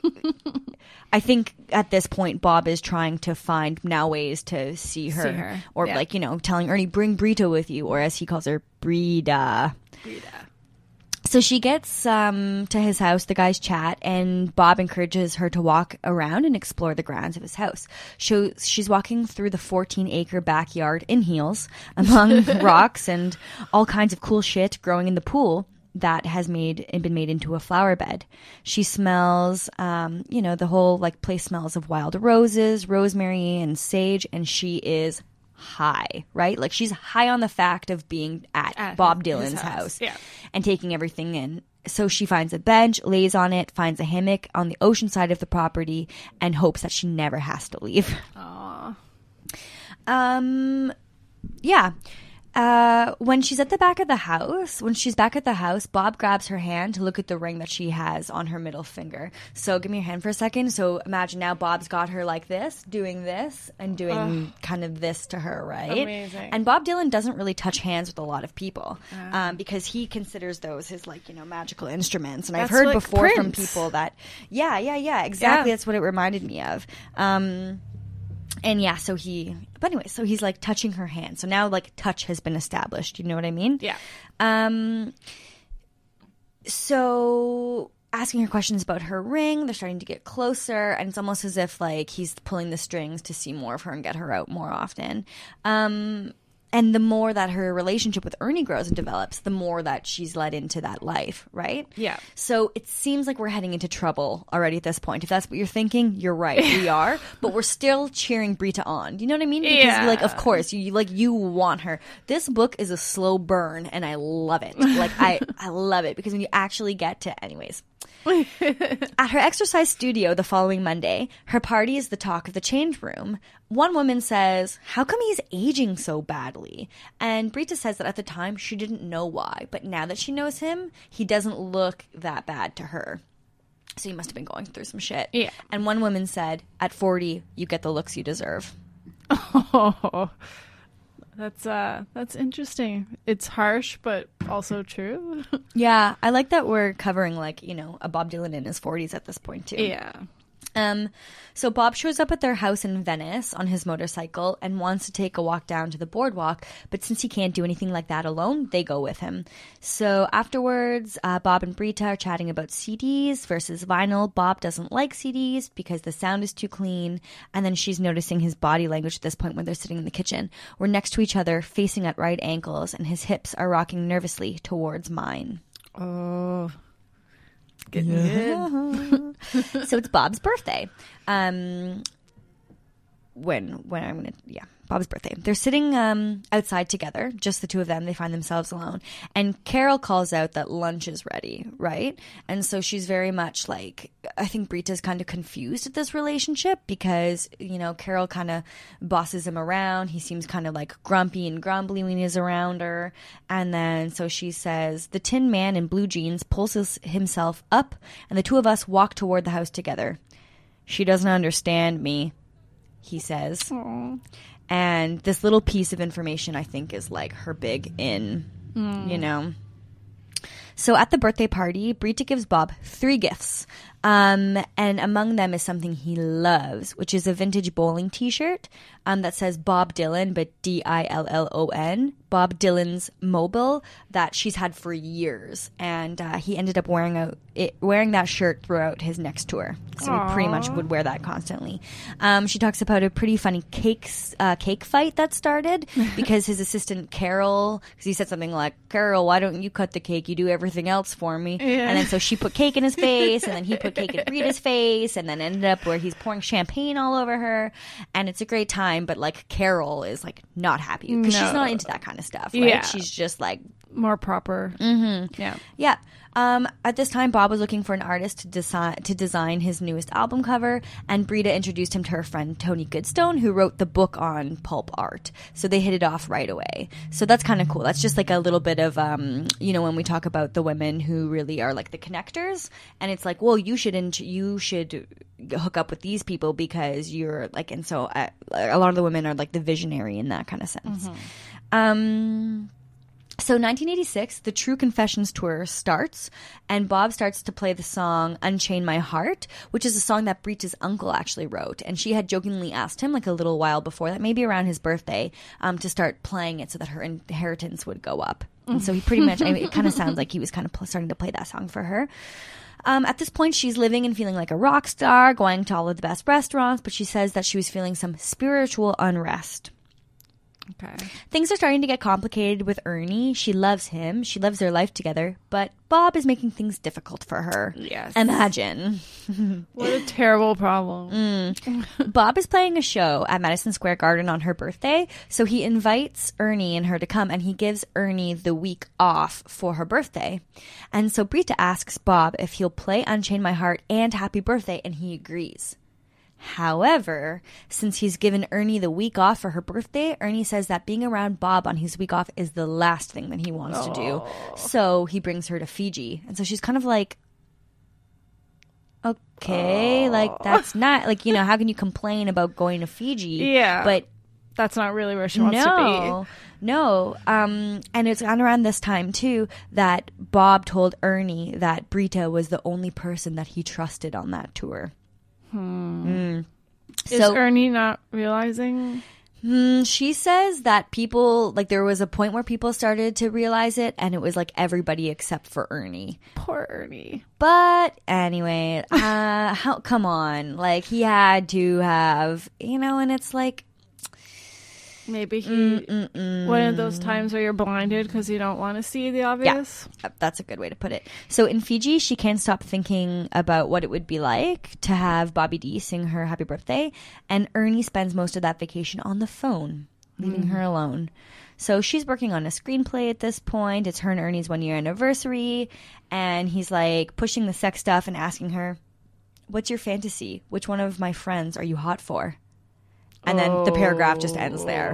I think at this point, Bob is trying to find now ways to see her. See her. Or Yeah. like, you know, telling Ernie, bring Brita with you. Or as he calls her, Brita. Brita. So she gets um, to his house, the guys chat, and Bob encourages her to walk around and explore the grounds of his house. So she's walking through the fourteen-acre backyard in heels among rocks and all kinds of cool shit growing in the pool that has made been made into a flower bed. She smells, um, you know, the whole like place smells of wild roses, rosemary, and sage, and she is high, right? Like she's high on the fact of being at, At Bob his Dylan's house. house, Yeah. and taking everything in. So she finds a bench, lays on it, finds a hammock on the ocean side of the property, and hopes that she never has to leave. Aw. Um, yeah. Uh, when she's at the back of the house, when she's back at the house, Bob grabs her hand to look at the ring that she has on her middle finger. So give me your hand for a second. So imagine now Bob's got her like this, doing this, and doing Ugh. kind of this to her, right? Amazing. And Bob Dylan doesn't really touch hands with a lot of people um, because he considers those his like, you know, magical instruments. And I've That's heard like before from Prince. people that, yeah, yeah, yeah, exactly. Yeah. That's what it reminded me of. Um, And yeah, so he, but anyway, so he's like touching her hand. So now like touch has been established. You know what I mean? Yeah. Um, so asking her questions about her ring, they're starting to get closer, and it's almost as if like he's pulling the strings to see more of her and get her out more often. Um, and the more that her relationship with Ernie grows and develops, the more that she's led into that life, right? Yeah. So it seems like we're heading into trouble already at this point. If that's what you're thinking, you're right. We are. But we're still cheering Brita on. Do you know what I mean? Because, Yeah. like, of course, you like you want her. This book is a slow burn, and I love it. Like, I, I love it because when you actually get to... Anyways... At her exercise studio the following Monday, her party is the talk of the change room. One woman says, "How come he's aging so badly?" And Brita says that at the time she didn't know why, but now that she knows him, he doesn't look that bad to her. So he must have been going through some shit. Yeah. And one woman said, "At forty, you get the looks you deserve." Oh, that's uh, that's interesting. It's harsh, but also true. Yeah, I like that we're covering, like, you know, a Bob Dylan in his forties at this point, too. Yeah. Um, so Bob shows up at their house in Venice on his motorcycle and wants to take a walk down to the boardwalk, but since he can't do anything like that alone, they go with him. So afterwards, uh, Bob and Brita are chatting about C Ds versus vinyl. Bob doesn't like C Ds because the sound is too clean, and then she's noticing his body language at this point when they're sitting in the kitchen. We're next to each other, facing at right angles, and his hips are rocking nervously towards mine. Oh. Getting good. So it's Bob's birthday. Um, when when I'm gonna yeah, Bob's birthday. They're sitting um outside together, just the two of them. They find themselves alone, and Carol calls out that lunch is ready, right? And so she's very much like, I think Brita's kind of confused at this relationship because, you know, Carol kind of bosses him around. He seems kind of like grumpy and grumbly when he's around her. And then so she says, "The Tin Man in blue jeans pulls his, himself up, and the two of us walk toward the house together. She doesn't understand me," he says. Aww. And this little piece of information, I think, is like her big in, mm. you know. So at the birthday party, Brita gives Bob three gifts. Um, and among them is something he loves, which is a vintage bowling t-shirt um, that says Bob Dylan, but D I L L O N. Bob Dylan's mobile that she's had for years. And uh, he ended up wearing a, it, wearing that shirt throughout his next tour. So Aww. he pretty much would wear that constantly. Um, she talks about a pretty funny cakes, uh, cake fight that started because his assistant Carol, because he said something like, "Carol, why don't you cut the cake? You do everything else for me." Yeah. And then so she put cake in his face, and then he put cake in Brita's face, and then ended up where he's pouring champagne all over her. And it's a great time, but like Carol is like not happy because No. she's not into that kind of stuff, right? Yeah. She's just like, More proper. Mm-hmm. Yeah. yeah. Um, at this time, Bob was looking for an artist to design to design his newest album cover, and Brita introduced him to her friend Tony Goodstone, who wrote the book on pulp art. So they hit it off right away. So that's kind of cool. That's just like a little bit of, um, you know, when we talk about the women who really are like the connectors, and it's like, well, you should int- you should hook up with these people because you're like, and so uh, a lot of the women are like the visionary in that kind of sense. Mm-hmm. Um. So nineteen eighty-six, the True Confessions tour starts, and Bob starts to play the song Unchain My Heart, which is a song that Brita's uncle actually wrote. And she had jokingly asked him like a little while before that, maybe around his birthday, um, to start playing it so that her inheritance would go up. And so he pretty much, I mean, it kind of sounds like he was kind of pl- starting to play that song for her. Um, at this point, she's living and feeling like a rock star, going to all of the best restaurants, but she says that she was feeling some spiritual unrest. Okay. Things are starting to get complicated with Ernie. She loves him. She loves their life together. But Bob is making things difficult for her. Yes. Imagine. What a terrible problem. Mm. Bob is playing a show at Madison Square Garden on her birthday. So he invites Ernie and her to come, and he gives Ernie the week off for her birthday. And so Brita asks Bob if he'll play Unchain My Heart and Happy Birthday, and he agrees. However, since he's given Ernie the week off for her birthday, Ernie says that being around Bob on his week off is the last thing that he wants Aww. to do. So he brings her to Fiji. And so she's kind of like, okay, Aww. like that's not, like, you know, how can you complain about going to Fiji? Yeah. But that's not really where she wants no, to be. No. Um, and it's around this time, too, that Bob told Ernie that Brita was the only person that he trusted on that tour. Hmm. Mm. Is so, Ernie not realizing? Hmm, she says that people, like, there was a point where people started to realize it, and it was like everybody except for Ernie. Poor Ernie. But anyway, uh, how, come on. Like, he had to have, you know, and it's like, Maybe he Mm-mm-mm. one of those times where you're blinded because you don't want to see the obvious. Yeah, that's a good way to put it. So in Fiji, she can't stop thinking about what it would be like to have Bobby D sing her happy birthday, and Ernie spends most of that vacation on the phone, leaving mm. her alone. So she's working on a screenplay at this point. It's her and Ernie's one year anniversary, and he's like pushing the sex stuff and asking her, "What's your fantasy? Which one of my friends are you hot for?" And then the paragraph just ends there.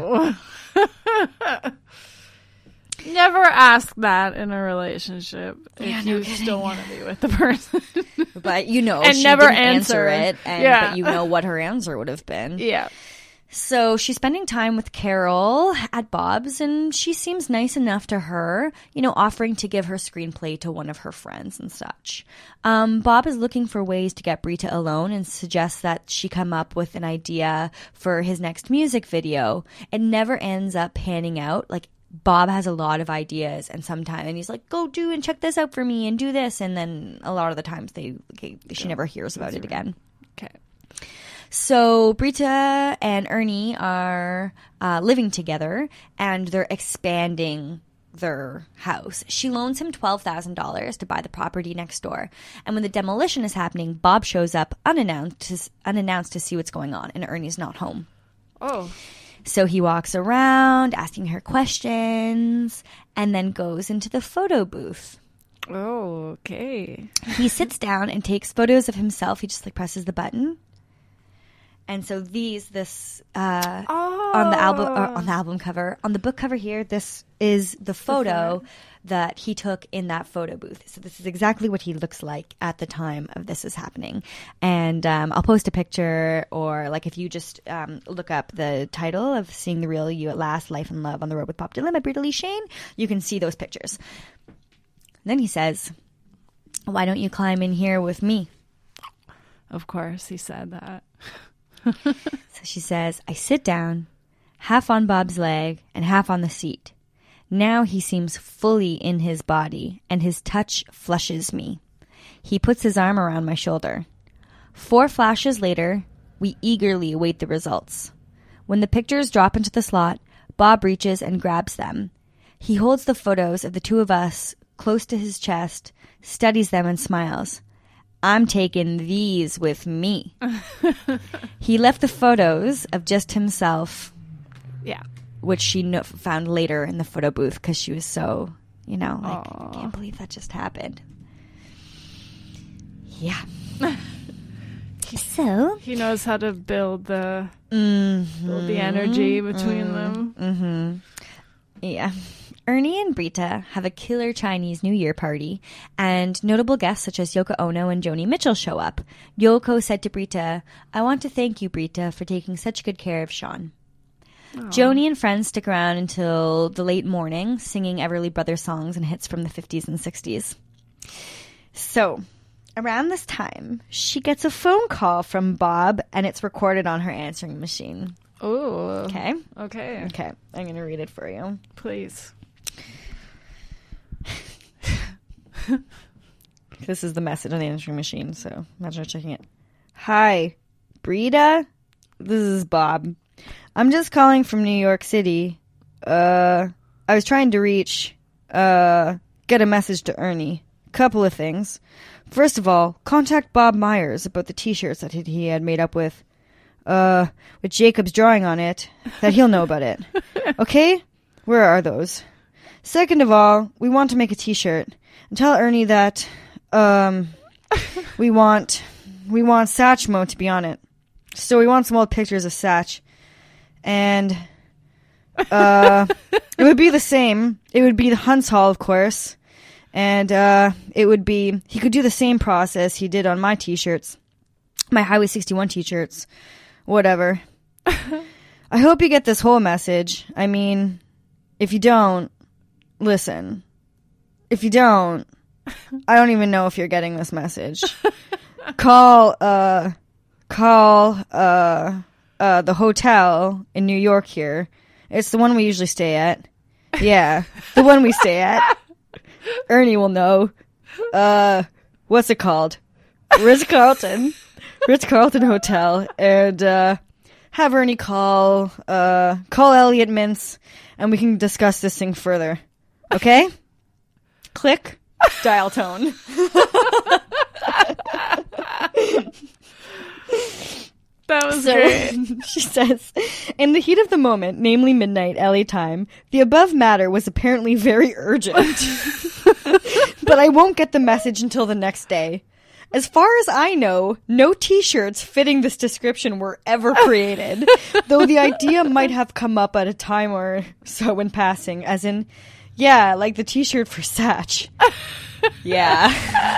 Never ask that in a relationship yeah, if no you kidding. still want to be with the person. But you know, and she never didn't answer, answer it, and yeah. but you know what her answer would have been. Yeah. So she's spending time with Carol at Bob's, and she seems nice enough to her, you know, offering to give her screenplay to one of her friends and such. Um, Bob is looking for ways to get Brita alone and suggests that she come up with an idea for his next music video. It never ends up panning out. Like, Bob has a lot of ideas, and sometimes and he's like, "Go do and check this out for me and do this," and then a lot of the times they, they she never hears about it again. Okay. So Brita and Ernie are uh, living together, and they're expanding their house. She loans him twelve thousand dollars to buy the property next door. And when the demolition is happening, Bob shows up unannounced to, unannounced to see what's going on, and Ernie's not home. Oh. So he walks around asking her questions and then goes into the photo booth. Oh, okay. He sits down and takes photos of himself. He just like presses the button. And so these, this, uh, oh. on the album, or on the album cover, on the book cover here, this is the photo that he took in that photo booth. So this is exactly what he looks like at the time of this is happening. And um, I'll post a picture, or like if you just um, look up the title of Seeing the Real You at Last, Life and Love on the Road with Bob Dylan by Brita Lee Shane, you can see those pictures. And then he says, "Why don't you climb in here with me?" Of course, he said that. So she says, "I sit down, half on Bob's leg and half on the seat. Now he seems fully in his body, and his touch flushes me. He puts his arm around my shoulder. Four flashes later, we eagerly await the results. When the pictures drop into the slot, Bob reaches and grabs them. He holds the photos of the two of us close to his chest, studies them, and smiles. I'm taking these with me." He left the photos of just himself. Yeah. Which she no- found later in the photo booth because she was so, you know, like, Aww. I can't believe that just happened. Yeah. So he knows how to build the mm-hmm, build the energy between mm-hmm, them. Mm-hmm. Yeah. Ernie and Brita have a killer Chinese New Year party, and notable guests such as Yoko Ono and Joni Mitchell show up. Yoko said to Brita, "I want to thank you, Brita, for taking such good care of Sean." Aww. Joni and friends stick around until the late morning, singing Everly Brothers songs and hits from the fifties and sixties. So, around this time, she gets a phone call from Bob, and it's recorded on her answering machine. Oh. Okay? Okay. Okay. I'm going to read it for you. Please. This is the message on the answering machine, so imagine checking it. "Hi, Brita? This is Bob. I'm just calling from New York City. Uh, I was trying to reach, uh, get a message to Ernie. Couple of things. First of all, contact Bob Myers about the t-shirts that he had made up with, uh, with Jacob's drawing on it, that he'll know about it. Okay? Where are those? Second of all, we want to make a t-shirt. And tell Ernie that, um, we want, we want Satchmo to be on it. So we want some old pictures of Satch. And, uh, it would be the same. It would be the Hunts Hall, of course. And, uh, it would be, he could do the same process he did on my t-shirts. My Highway sixty-one t-shirts. Whatever. I hope you get this whole message. I mean, if you don't, listen. If you don't, I don't even know if you're getting this message. Call, uh, call, uh, uh, the hotel in New York here. It's the one we usually stay at. Yeah, the one we stay at. Ernie will know. Uh, what's it called? Ritz-Carlton. Ritz-Carlton Hotel. And, uh, have Ernie call, uh, call Elliot Mintz, and we can discuss this thing further. Okay? Click. Dial tone. That was So, great. she says, in the heat of the moment, namely midnight, L A time, the above matter was apparently very urgent. But I won't get the message until the next day. As far as I know, no t-shirts fitting this description were ever created, though the idea might have come up at a time or so in passing, as in, yeah, like the t-shirt for Satch. Yeah.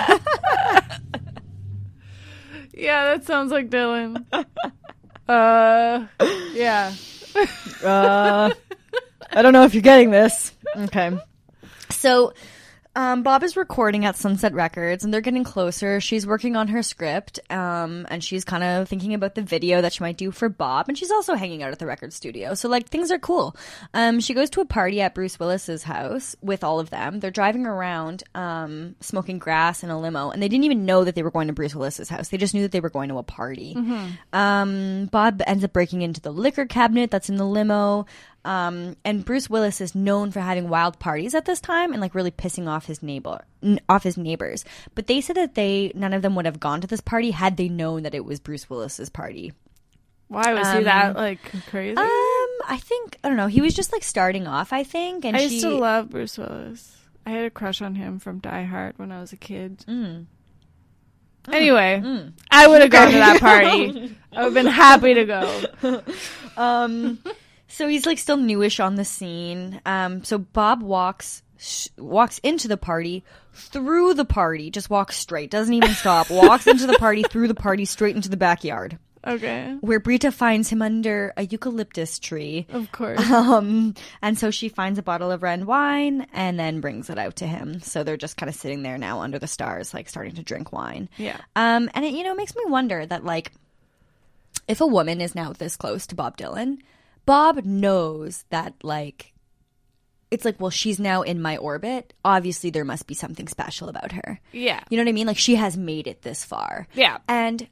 Yeah, that sounds like Dylan. Uh, yeah. Uh, I don't know if you're getting this. Okay. So, um, Bob is recording at Sunset Records, and they're getting closer. She's working on her script, um, and she's kind of thinking about the video that she might do for Bob, and she's also hanging out at the record studio. So, like, things are cool. Um, she goes to a party at Bruce Willis's house with all of them. They're driving around, um, smoking grass in a limo, and they didn't even know that they were going to Bruce Willis's house. They just knew that they were going to a party. Mm-hmm. Um, Bob ends up breaking into the liquor cabinet that's in the limo. Um, and Bruce Willis is known for having wild parties at this time and like really pissing off his neighbor, n- off his neighbors. But they said that they, none of them would have gone to this party had they known that it was Bruce Willis's party. Why was Um, he that like crazy? Um, I think I don't know. He was just like starting off, I think. And I she, used to love Bruce Willis. I had a crush on him from Die Hard when I was a kid. Mm. Anyway, Mm. I would have gone to that party. I would have been happy to go. Um, so he's like still newish on the scene. Um, so Bob walks sh- walks into the party, through the party, just walks straight, doesn't even stop, walks into the party, through the party, straight into the backyard, Okay. where Brita finds him under a eucalyptus tree. Of course. Um, and so she finds a bottle of red wine and then brings it out to him. So they're just kind of sitting there now under the stars, like starting to drink wine. Yeah. Um, and it, you know, makes me wonder that, like, if a woman is now this close to Bob Dylan, Bob knows that, like, it's like, well, she's now in my orbit. Obviously, there must be something special about her. Yeah. You know what I mean? Like, she has made it this far. Yeah. And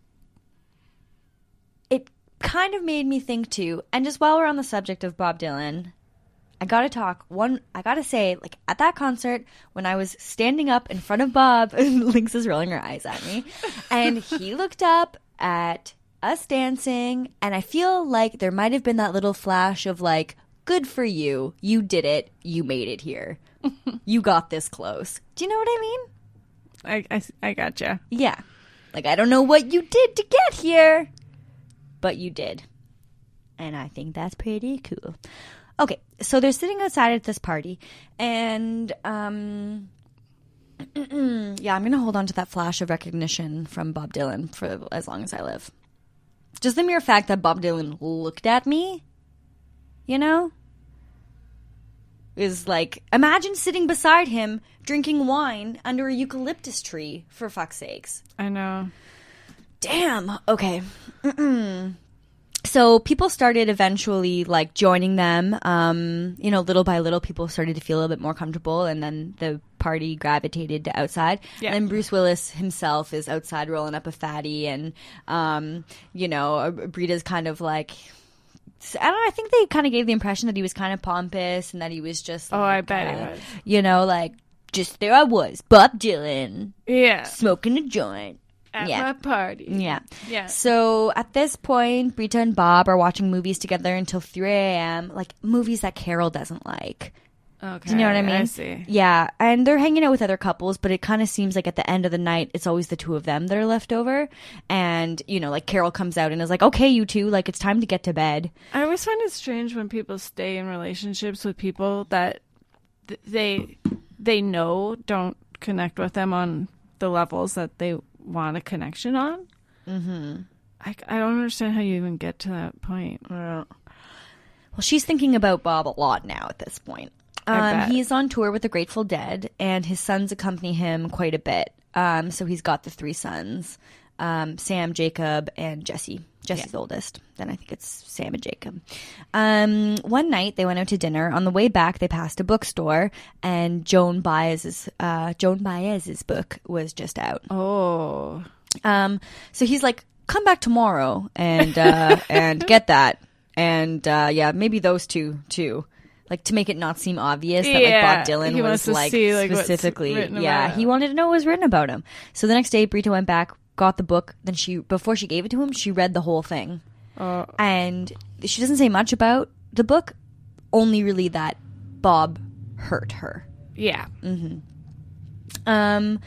it kind of made me think, too, and just while we're on the subject of Bob Dylan, I gotta talk, one, I gotta say, like, at that concert, when I was standing up in front of Bob, Lynx is rolling her eyes at me, and he looked up at us dancing, and I feel like there might have been that little flash of, like, good for you, you did it, you made it here, you got this close. Do you know what I mean? I, I, I gotcha. Yeah. Like, I don't know what you did to get here, but you did. And I think that's pretty cool. Okay, so they're sitting outside at this party, and, um, yeah, I'm going to hold on to that flash of recognition from Bob Dylan for as long as I live. Just the mere fact that Bob Dylan looked at me, you know, is like, imagine sitting beside him drinking wine under a eucalyptus tree, for fuck's sakes. I know. Damn. Okay. Mm-mm. So people started eventually like joining them. Um, you know, little by little, people started to feel a little bit more comfortable, and then the party gravitated to outside. Yeah. And Bruce Willis himself is outside rolling up a fatty, and um, you know, Brita's kind of like, I don't know, I think they kind of gave the impression that he was kind of pompous and that he was just like, Oh, I bet he uh, was. you know, like, just there I was, Bob Dylan, Yeah. smoking a joint. At yeah. my party. Yeah. Yeah. So at this point, Brita and Bob are watching movies together until three a.m., like movies that Carol doesn't like. Okay. Do you know what I mean? I see. Yeah. And they're hanging out with other couples, but it kind of seems like at the end of the night, it's always the two of them that are left over. And, you know, like Carol comes out and is like, okay, you two, like it's time to get to bed. I always find it strange when people stay in relationships with people that th- they they know don't connect with them on the levels that they want a connection on. Mm-hmm. I, I don't understand how you even get to that point. Well, she's thinking about Bob a lot now at this point. I Um, bet. he's on tour with the Grateful Dead, and his sons accompany him quite a bit. Um, so he's got the three sons, um, Sam, Jacob, and Jesse. Jesse's the oldest. Then I think it's Sam and Jacob. Um, one night they went out to dinner. On the way back, they passed a bookstore, and Joan Baez's uh, Joan Baez's book was just out. Oh. Um, so he's like come back tomorrow and uh, and get that. And uh, yeah, maybe those two too. Like to make it not seem obvious that Yeah, like Bob Dylan he was wants to like see, like, what's specifically, written yeah, about he him. wanted to know what was written about him. So the next day, Brita went back, got the book. Then she, before she gave it to him, she read the whole thing, Oh. and she doesn't say much about the book, only really that Bob hurt her. Yeah. Um,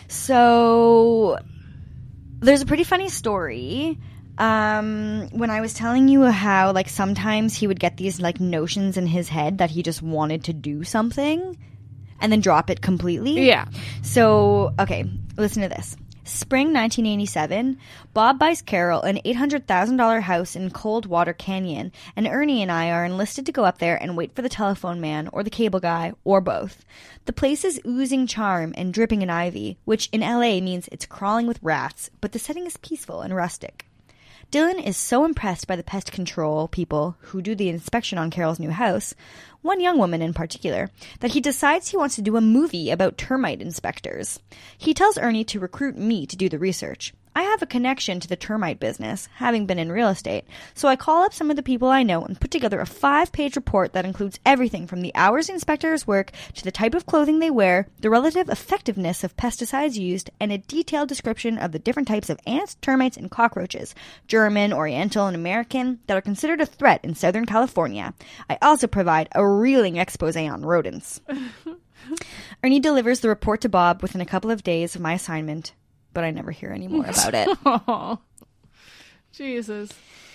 so there's a pretty funny story. Um, when I was telling you how, like, sometimes he would get these, like, notions in his head that he just wanted to do something and then drop it completely. Yeah. So, okay, listen to this. Spring nineteen eighty-seven, Bob buys Carol an eight hundred thousand dollars house in Coldwater Canyon, and Ernie and I are enlisted to go up there and wait for the telephone man or the cable guy or both. The place is oozing charm and dripping in ivy, which in L A means it's crawling with rats, but the setting is peaceful and rustic. Dylan is so impressed by the pest control people who do the inspection on Carol's new house, one young woman in particular, that he decides he wants to do a movie about termite inspectors. He tells Ernie to recruit me to do the research. I have a connection to the termite business, having been in real estate, so I call up some of the people I know and put together a five-page report that includes everything from the hours inspectors work to the type of clothing they wear, the relative effectiveness of pesticides used, and a detailed description of the different types of ants, termites, and cockroaches, German, Oriental, and American, that are considered a threat in Southern California. I also provide a reeling expose on rodents. Ernie delivers the report to Bob within a couple of days of my assignment, but I never hear any more about it. Oh, Jesus.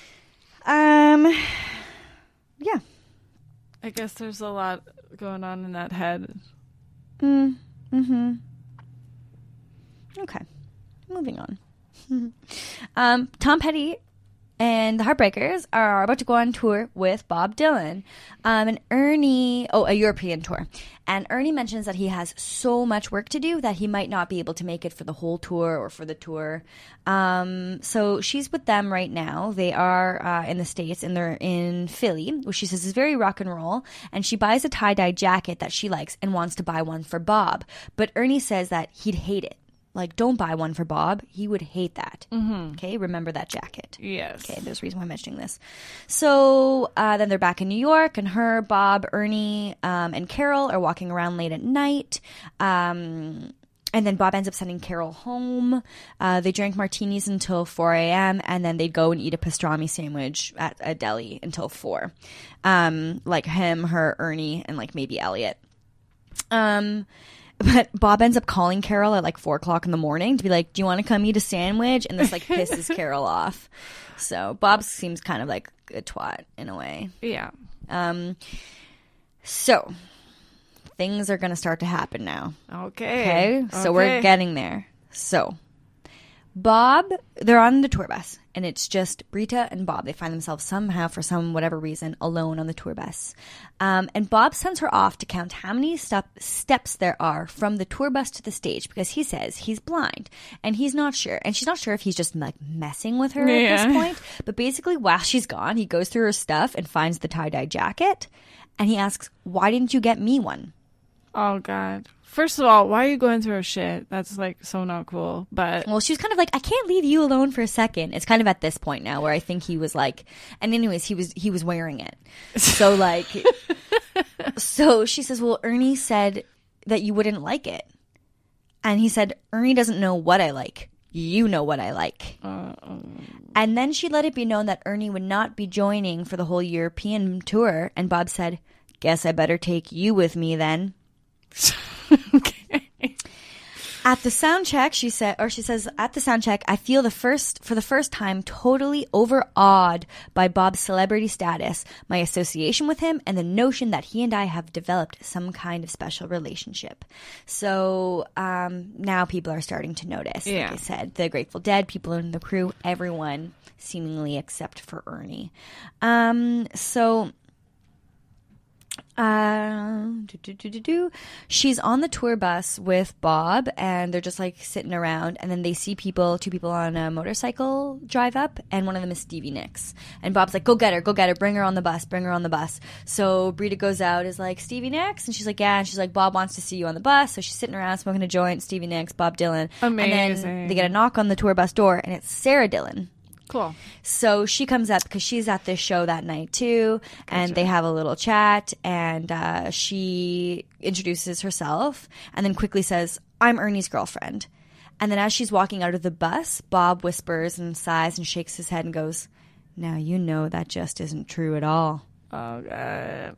Um, yeah. I guess there's a lot going on in that head. Mm, mm-hmm. Okay. Moving on. um, Tom Petty and the Heartbreakers are about to go on tour with Bob Dylan. Um, and Ernie, oh, a European tour. And Ernie mentions that he has so much work to do that he might not be able to make it for the whole tour or for the tour. Um, so she's with them right now. They are uh, in the States, and they're in Philly, which she says is very rock and roll. And she buys a tie-dye jacket that she likes and wants to buy one for Bob. But Ernie says that he'd hate it. Like, don't buy one for Bob. He would hate that. Mm-hmm. Okay, remember that jacket. Yes. Okay, there's a reason why I'm mentioning this. So uh, then they're back in New York, and her, Bob, Ernie, um, and Carol are walking around late at night. Um, and then Bob ends up sending Carol home. Uh, they drink martinis until four a.m., and then they go and eat a pastrami sandwich at a deli until four. Um, like him, her, Ernie, and like maybe Elliot. Um... But Bob ends up calling Carol at like four o'clock in the morning to be like, do you want to come eat a sandwich? And this like pisses Carol off. So Bob seems kind of like a twat in a way. Yeah. Um. So things are going to start to happen now. Okay. Okay. So Okay. we're getting there. So Bob, they're on the tour bus, and it's just Brita and Bob. They find themselves somehow, for some whatever reason, alone on the tour bus. Um, and Bob sends her off to count how many step, steps there are from the tour bus to the stage, because he says he's blind, and he's not sure. And she's not sure if he's just like messing with her Yeah. at this point. But basically, while she's gone, he goes through her stuff and finds the tie-dye jacket, and he asks, why didn't you get me one? Oh, God. First of all, why are you going through her shit? That's, like, so not cool. But Well, she was kind of like, I can't leave you alone for a second. It's kind of at this point now where I think he was like, and anyways, he was he was wearing it. So like, so she says, well, Ernie said that you wouldn't like it, and he said, Ernie doesn't know what I like. You know what I like. Uh, um, And then she let it be known that Ernie would not be joining for the whole European tour. And Bob said, guess I better take you with me then. okay. At the sound check, she said, or she says, at the sound check, I feel the first, for the first time, totally overawed by Bob's celebrity status, my association with him, and the notion that he and I have developed some kind of special relationship. So um, now people are starting to notice. Yeah. Like I said, the Grateful Dead, people in the crew, everyone, seemingly except for Ernie. Um, so. Uh, do, do, do, do, do. She's on the tour bus with Bob, and they're just like sitting around, and then they see people, two people on a motorcycle drive up, and one of them is Stevie Nicks. And Bob's like, go get her, go get her, bring her on the bus, bring her on the bus. So Brita goes out, is like, Stevie Nicks? And she's like, yeah. And she's like, Bob wants to see you on the bus. So she's sitting around smoking a joint, Stevie Nicks, Bob Dylan. Amazing. And then they get a knock on the tour bus door, and it's Sarah Dillon. Cool. So she comes up because she's at this show that night too, and they have a little chat, and uh, she introduces herself and then quickly says, I'm Ernie's girlfriend. And then as she's walking out of the bus, Bob whispers and sighs and shakes his head and goes, now you know that just isn't true at all. Oh, God.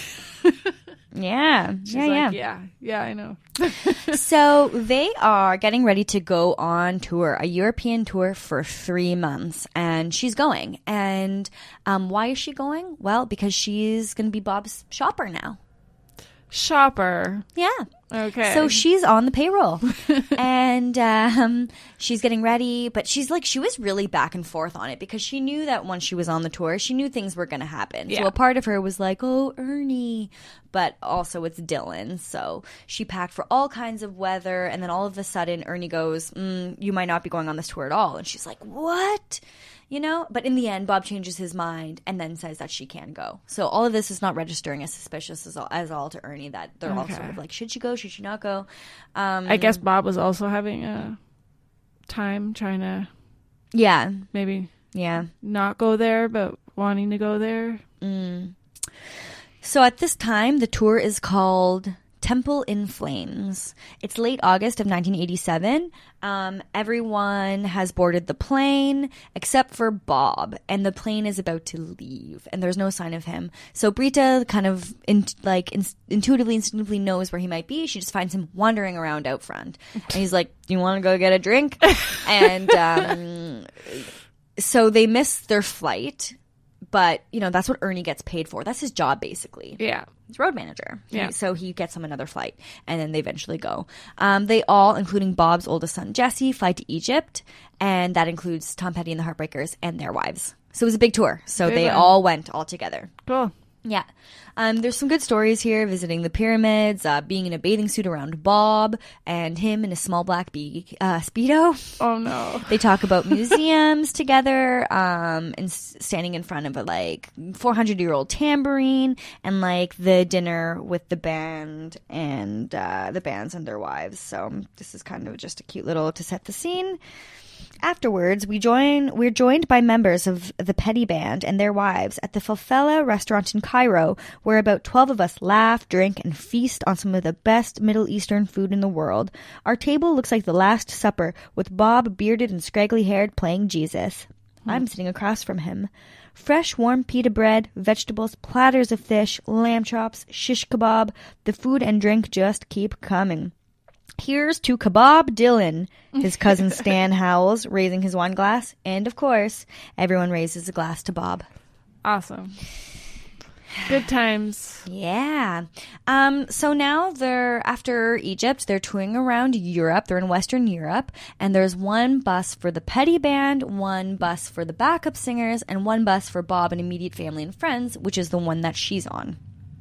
Yeah. She's yeah, like, yeah. yeah. Yeah, I know. So they are getting ready to go on tour, a European tour for three months. And she's going. And um, why is she going? Well, because she's going to be Bob's shopper now. Shopper. Yeah. Okay. So she's on the payroll. And um, she's getting ready. But she's like, she was really back and forth on it because she knew that once she was on the tour, she knew things were going to happen. Yeah. So a part of her was like, oh, Ernie. But also it's Dylan. So she packed for all kinds of weather. And then all of a sudden, Ernie goes, mm, you might not be going on this tour at all. And she's like, what? You know, but in the end, Bob changes his mind and then says that she can go. So all of this is not registering as suspicious as all, as all to Ernie, that they're all Okay. sort of like, should she go? Should she not go? Um, I guess Bob was also having a time trying to yeah, maybe yeah. not go there, but wanting to go there. Mm. So at this time, the tour is called Temple in Flames. It's late August of nineteen eighty-seven. Um, everyone has boarded the plane except for Bob, and the plane is about to leave, and there's no sign of him. So Brita kind of in, like in, intuitively, instinctively knows where he might be. She just finds him wandering around out front, and he's like, "Do you want to go get a drink?" And um, so they miss their flight. But, you know, that's what Ernie gets paid for. That's his job, basically. Yeah. He's road manager. Yeah. He, so he gets them another flight. And then they eventually go. Um, they all, including Bob's oldest son, Jesse, fly to Egypt. And that includes Tom Petty and the Heartbreakers and their wives. So it was a big tour. So Big they one. all went all together. Cool. Yeah. Um, there's some good stories here, visiting the pyramids, uh, being in a bathing suit around Bob, and him in a small black be- uh, Speedo. Oh, no. They talk about museums together, um, and s- standing in front of a, like, four hundred year old tambourine, and, like, the dinner with the band and uh, the bands and their wives. So this is kind of just a cute little to set the scene. Afterwards, we join. We're joined by members of the Petty Band and their wives at the Falfella restaurant in Cairo, where about twelve of us laugh, drink, and feast on some of the best Middle Eastern food in the world. Our table looks like the Last Supper, with Bob, bearded and scraggly-haired, playing Jesus. Hmm. I'm sitting across from him. Fresh, warm pita bread, vegetables, platters of fish, lamb chops, shish kebab. The food and drink just keep coming. Here's to Kebab Dylan, his cousin Stan howls, raising his wine glass. And, of course, everyone raises a glass to Bob. Awesome. Good times. Yeah. Um, so now they're, after Egypt, they're touring around Europe. They're in Western Europe. And there's one bus for the Petty Band, one bus for the backup singers, and one bus for Bob and immediate family and friends, which is the one that she's on.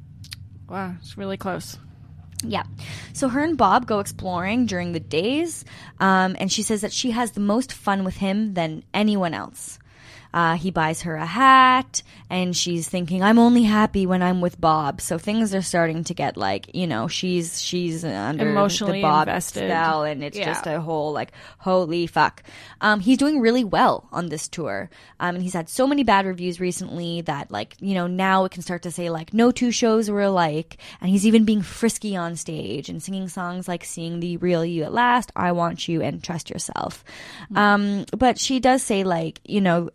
Wow, it's really close. Yeah. So her and Bob go exploring during the days, um, and she says that she has the most fun with him than anyone else. Uh, he buys her a hat, and she's thinking, I'm only happy when I'm with Bob. So things are starting to get like, you know, she's she's under Emotionally the Bob invested. spell, and it's Yeah. just a whole like, holy fuck. Um, he's doing really well on this tour, um, and he's had so many bad reviews recently that, like, you know, now it can start to say like, no two shows were alike, and he's even being frisky on stage and singing songs like "Seeing the Real You at Last," "I Want You," and "Trust Yourself." Mm-hmm. Um, but she does say, like, you know,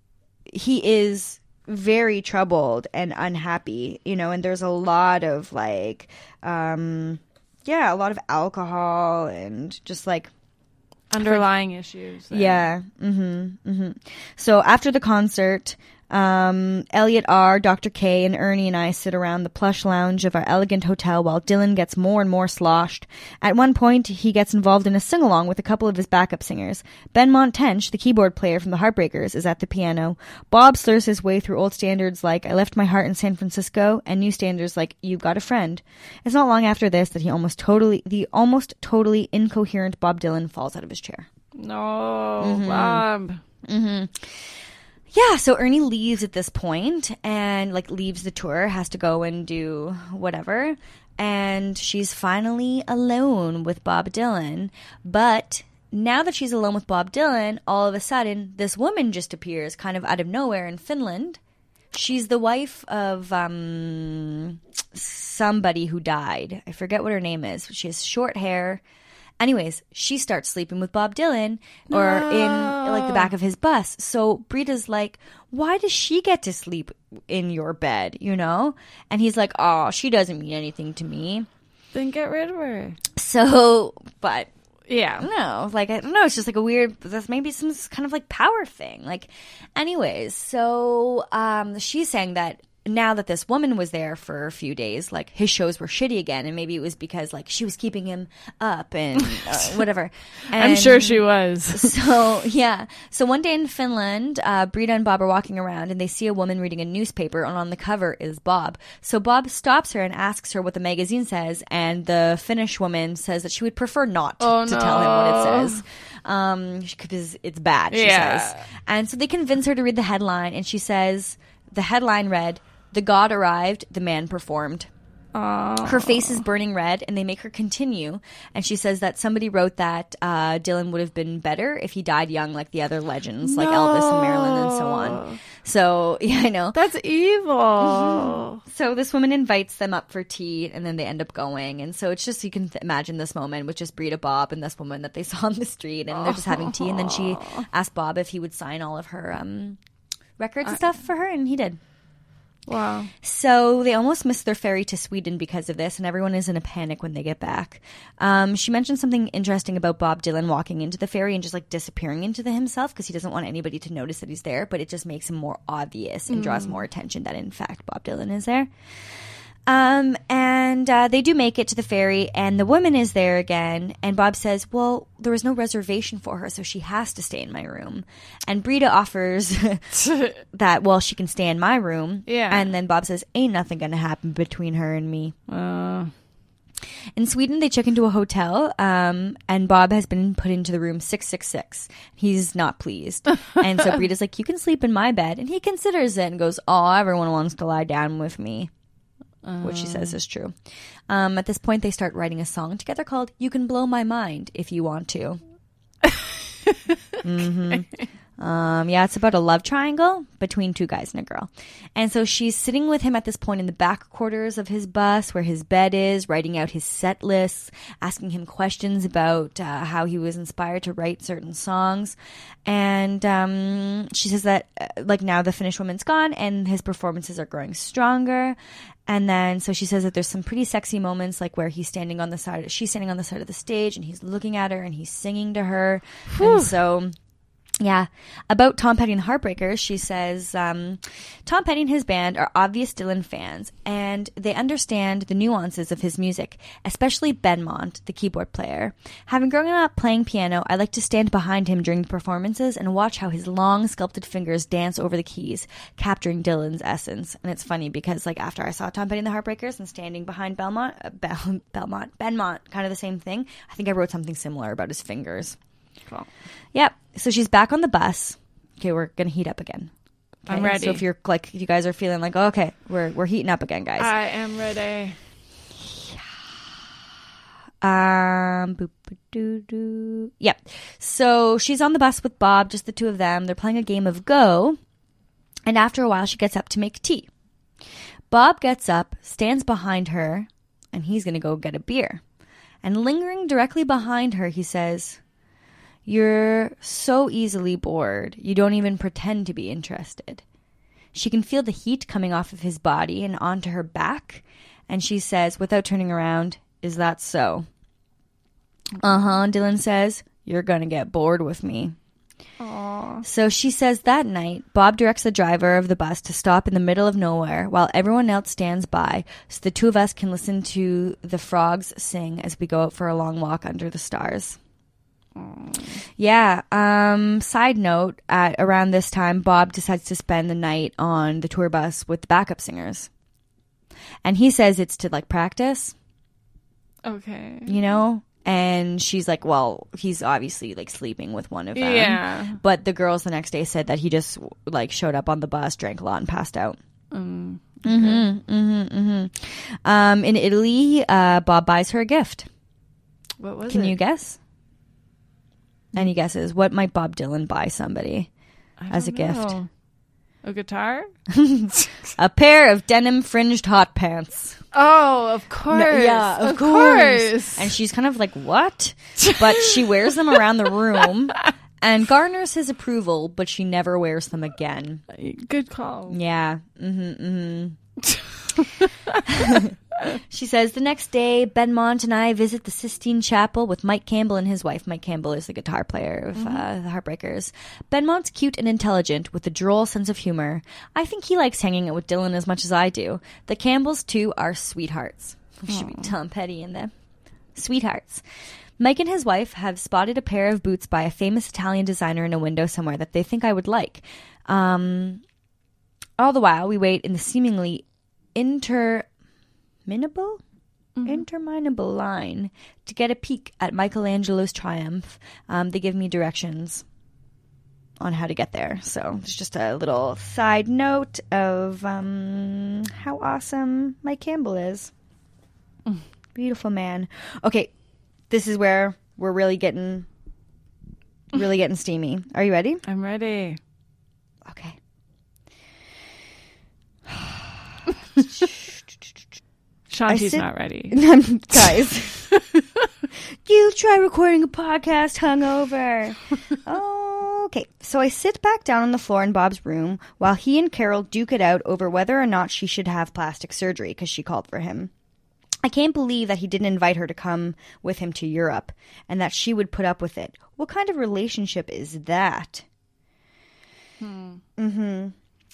he is very troubled and unhappy, you know, and there's a lot of like, um, yeah, a lot of alcohol and just like underlying issues. There. Yeah. Mm-hmm. Mm-hmm. So after the concert, Um, Elliot R., Doctor K., and Ernie and I sit around the plush lounge of our elegant hotel while Dylan gets more and more sloshed. At one point, he gets involved in a sing-along with a couple of his backup singers. Benmont Tench, the keyboard player from the Heartbreakers, is at the piano. Bob slurs his way through old standards like I Left My Heart in San Francisco and new standards like You've Got a Friend. It's not long after this that he almost totally, the almost totally incoherent Bob Dylan falls out of his chair. No, mm-hmm. Bob. Mm-hmm. Yeah, so Ernie leaves at this point and, like, leaves the tour, has to go and do whatever. And she's finally alone with Bob Dylan. But now that she's alone with Bob Dylan, all of a sudden, this woman just appears kind of out of nowhere in Finland. She's the wife of um, somebody who died. I forget what her name is. She has short hair. Anyways, she starts sleeping with Bob Dylan or no. in like the back of his bus. So Brita's like, why does she get to sleep in your bed, you know? And he's like, oh, she doesn't mean anything to me. Then get rid of her. So, but yeah. no, like, I don't know. It's just like a weird, that's maybe some kind of like power thing. Like, anyways, so um, she's saying that now that this woman was there for a few days, like his shows were shitty again, and maybe it was because like she was keeping him up and uh, whatever. And I'm sure she was. So yeah. So one day in Finland, uh, Brita and Bob are walking around, and they see a woman reading a newspaper, and on the cover is Bob. So Bob stops her and asks her what the magazine says, and the Finnish woman says that she would prefer not oh, to no. tell him what it says. Um, because it's bad, she yeah. says. And so they convince her to read the headline, and she says the headline read, "The god arrived, the man performed." Aww. Her face is burning red, and they make her continue. And she says that somebody wrote that uh, Dylan would have been better if he died young, like the other legends, no. like Elvis and Marilyn and so on. So, yeah, I know. That's evil. Mm-hmm. So this woman invites them up for tea, and then they end up going. And so it's just, you can th- imagine this moment with just Brita, Bob, and this woman that they saw on the street, and they're just having tea. And then she asked Bob if he would sign all of her um, records and stuff for her, and he did. Wow. So they almost missed their ferry to Sweden because of this, and everyone is in a panic when they get back. Um, she mentioned something interesting about Bob Dylan walking into the ferry and just like disappearing into the himself because he doesn't want anybody to notice that he's there, but it just makes him more obvious and mm. draws more attention that in fact Bob Dylan is there. Um, and uh, they do make it to the ferry, and the woman is there again, and Bob says, well, there was no reservation for her, so she has to stay in my room. And Brita offers that, well, she can stay in my room. Yeah. And then Bob says, ain't nothing gonna happen between her and me. Uh... In Sweden, they check into a hotel, um, and Bob has been put into the room six six six. He's not pleased. And so Brita's like, you can sleep in my bed. And he considers it and goes, oh, everyone wants to lie down with me. Which she says is true. Um, at this point, they start writing a song together called You Can Blow My Mind If You Want To. mm-hmm. Um, yeah, it's about a love triangle between two guys and a girl. And so she's sitting with him at this point in the back quarters of his bus where his bed is, writing out his set lists, asking him questions about uh, how he was inspired to write certain songs. And um, she says that, uh, like, now the Finnish woman's gone and his performances are growing stronger. And then, so she says that there's some pretty sexy moments, like where he's standing on the side, she's standing on the side of the stage and he's looking at her and he's singing to her. Whew. And so... Yeah. About Tom Petty and the Heartbreakers, she says, um, Tom Petty and his band are obvious Dylan fans, and they understand the nuances of his music, especially Benmont, the keyboard player. Having grown up playing piano, I like to stand behind him during the performances and watch how his long, sculpted fingers dance over the keys, capturing Dylan's essence. And it's funny because, like, after I saw Tom Petty and the Heartbreakers and standing behind Belmont, uh, Bel- Belmont, Benmont, kind of the same thing, I think I wrote something similar about his fingers. Cool. Yep. So she's back on the bus. Okay, we're gonna heat up again. Okay? I'm ready. So if you're like, if you guys are feeling like, oh, okay, we're we're heating up again, guys. I am ready. Um. Boop, boop, doo, doo. Yep. So she's on the bus with Bob, just the two of them. They're playing a game of Go, and after a while, she gets up to make tea. Bob gets up, stands behind her, and he's gonna go get a beer. And lingering directly behind her, he says, "You're so easily bored. You don't even pretend to be interested." She can feel the heat coming off of his body and onto her back. And she says, without turning around, "Is that so?" "Uh-huh," Dylan says. "You're going to get bored with me." Aww. Aw. So she says that night, Bob directs the driver of the bus to stop in the middle of nowhere while everyone else stands by so the two of us can listen to the frogs sing as we go out for a long walk under the stars. Yeah. Um, side note, at around this time, Bob decides to spend the night on the tour bus with the backup singers. And he says it's to, like, practice. Okay. You know? And she's like, well, he's obviously, like, sleeping with one of them. Yeah. But the girls the next day said that he just, like, showed up on the bus, drank a lot, and passed out. Um, okay. Mm-hmm, mm-hmm, mm-hmm. Um, in Italy, uh, Bob buys her a gift. What was Can it? you guess? Any guesses? What might Bob Dylan buy somebody I as a don't gift? know. A guitar? A pair of denim fringed hot pants. Oh, of course. No, yeah, of, of course. course. And she's kind of like, what? But she wears them around the room and garners his approval, but she never wears them again. Good call. Yeah. Mm-hmm, mm-hmm. She says, the next day, Benmont and I visit the Sistine Chapel with Mike Campbell and his wife. Mike Campbell is the guitar player of mm-hmm. uh, the Heartbreakers. Benmont's cute and intelligent with a droll sense of humor. I think he likes hanging out with Dylan as much as I do. The Campbells, too, are sweethearts. We should be Tom Petty in them. Sweethearts. Mike and his wife have spotted a pair of boots by a famous Italian designer in a window somewhere that they think I would like. Um, all the while, we wait in the seemingly inter... Minable? Mm-hmm. Interminable line to get a peek at Michelangelo's Triumph. Um, they give me directions on how to get there. So it's just a little side note of um, how awesome Mike Campbell is. Mm. Beautiful man. Okay, this is where we're really getting, really getting steamy. Are you ready? I'm ready. Okay. Shanti's sit- not ready. Guys, you try recording a podcast hungover. Okay, so I sit back down on the floor in Bob's room while he and Carol duke it out over whether or not she should have plastic surgery because she called for him. I can't believe that he didn't invite her to come with him to Europe and that she would put up with it. What kind of relationship is that? Hmm. Mm-hmm.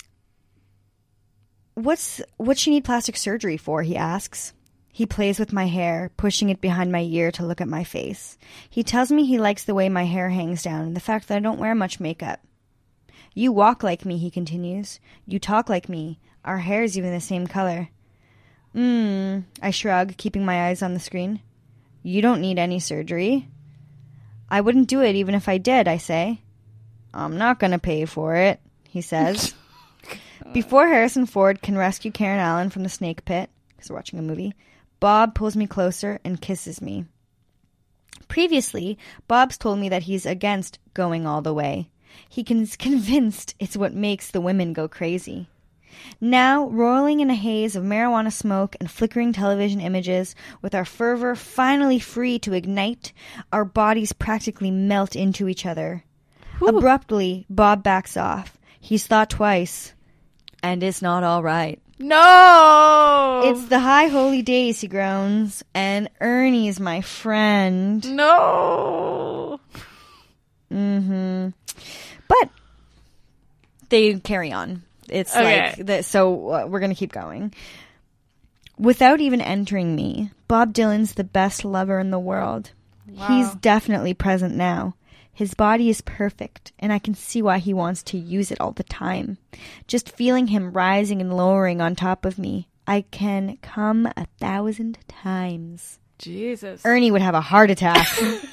What's what's she need plastic surgery for, he asks. He plays with my hair, pushing it behind my ear to look at my face. He tells me he likes the way my hair hangs down and the fact that I don't wear much makeup. You walk like me, he continues. You talk like me. Our hair's even the same color. Mmm, I shrug, keeping my eyes on the screen. You don't need any surgery. I wouldn't do it even if I did, I say. I'm not gonna pay for it, he says. Before Harrison Ford can rescue Karen Allen from the snake pit, because we're watching a movie, Bob pulls me closer and kisses me. Previously, Bob's told me that he's against going all the way. He's convinced it's what makes the women go crazy. Now, rolling in a haze of marijuana smoke and flickering television images, with our fervor finally free to ignite, our bodies practically melt into each other. Whew. Abruptly, Bob backs off. He's thought twice. And it's not all right. No! It's the high holy days, he groans. And Ernie's my friend. No! Mm-hmm. But they carry on. It's okay. like, the, so uh, we're going to keep going. Without even entering me, Bob Dylan's the best lover in the world. Wow. He's definitely present now. His body is perfect, and I can see why he wants to use it all the time. Just feeling him rising and lowering on top of me, I can come a thousand times. Jesus. Ernie would have a heart attack.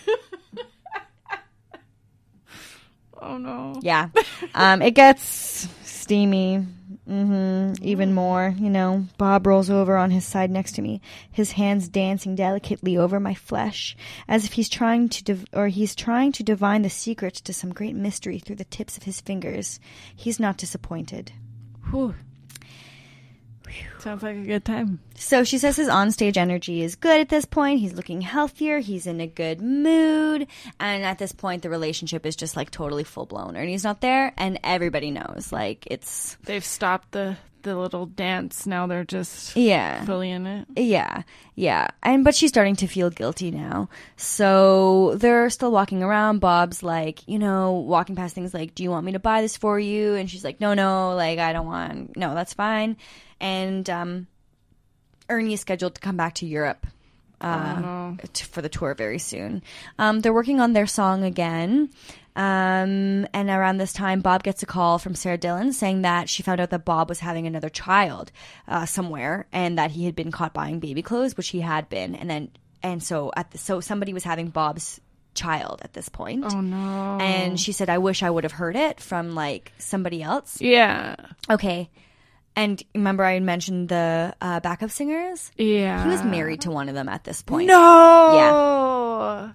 Oh, no. Yeah. Um, it gets steamy. Mm-hmm. Even more, you know. Bob rolls over on his side next to me, his hands dancing delicately over my flesh, as if he's trying to, div- or he's trying to divine the secret to some great mystery through the tips of his fingers. He's not disappointed. Whew. Sounds like a good time. So she says his onstage energy is good at this point. He's looking healthier. He's in a good mood. And at this point, the relationship is just like totally full blown. Ernie's not there, and everybody knows. Like, it's. They've stopped the, the little dance. Now they're just yeah. fully in it. Yeah. Yeah. And but she's starting to feel guilty now. So they're still walking around. Bob's like, you know, walking past things like, do you want me to buy this for you? And she's like, no, no, like, I don't want. No, that's fine. And um, Ernie is scheduled to come back to Europe uh, oh, no. t- for the tour very soon. Um, they're working on their song again. Um, and around this time, Bob gets a call from Sarah Dillon saying that she found out that Bob was having another child uh, somewhere, and that he had been caught buying baby clothes, which he had been. And then, and so at the, so somebody was having Bob's child at this point. Oh no! And she said, "I wish I would have heard it from like somebody else." Yeah. Okay. And remember I mentioned the uh, backup singers? Yeah. He was married to one of them at this point. No! Yeah.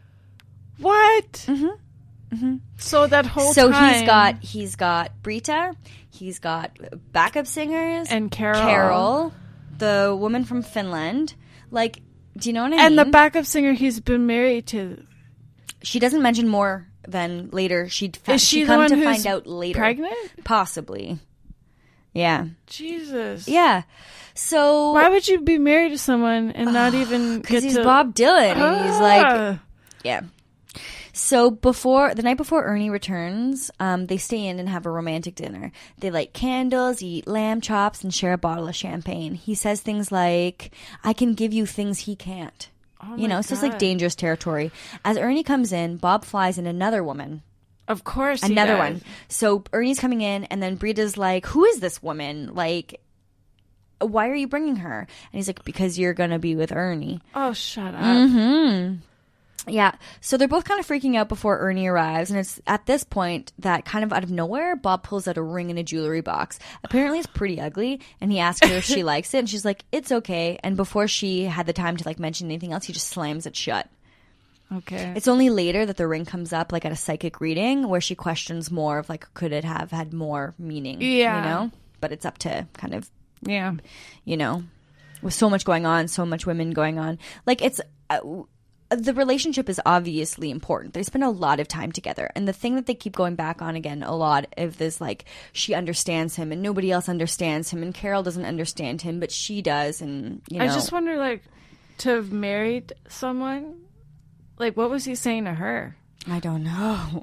What? Mm-hmm. Mm-hmm. So that whole so time... he's got he's got Brita, he's got backup singers. And Carol. Carol, the woman from Finland. Like, do you know what I and mean? And the backup singer he's been married to... She doesn't mention more than later. She'd fa- Is she she'd the come one to who's find out later. pregnant? Possibly. Yeah. Jesus. Yeah. So why would you be married to someone and not even because get he's to... Bob Dylan and ah. he's like, yeah. So before the night before Ernie returns, um, they stay in and have a romantic dinner. They light candles, eat lamb chops, and share a bottle of champagne. He says things like, "I can give you things he can't." Oh you know, it's just like dangerous territory. As Ernie comes in, Bob flies in another woman. Of course, he another does. one. So Ernie's coming in, and then Brita's like, "Who is this woman? Like, why are you bringing her?" And he's like, "Because you're gonna be with Ernie." Oh, shut up. Mm-hmm. Yeah. So they're both kind of freaking out before Ernie arrives, and it's at this point that kind of out of nowhere, Bob pulls out a ring in a jewelry box. Apparently, it's pretty ugly, and he asks her if she likes it, and she's like, "It's okay." And before she had the time to like mention anything else, he just slams it shut. Okay. It's only later that the ring comes up, like at a psychic reading, where she questions more of like, could it have had more meaning? Yeah. You know? But it's up to kind of, yeah. you know, with so much going on, so much women going on. Like, it's, uh, the relationship is obviously important. They spend a lot of time together. And the thing that they keep going back on again a lot of this, like, she understands him and nobody else understands him and Carol doesn't understand him, but she does. And, you know. I just wonder, like, to have married someone... Like, what was he saying to her? I don't know.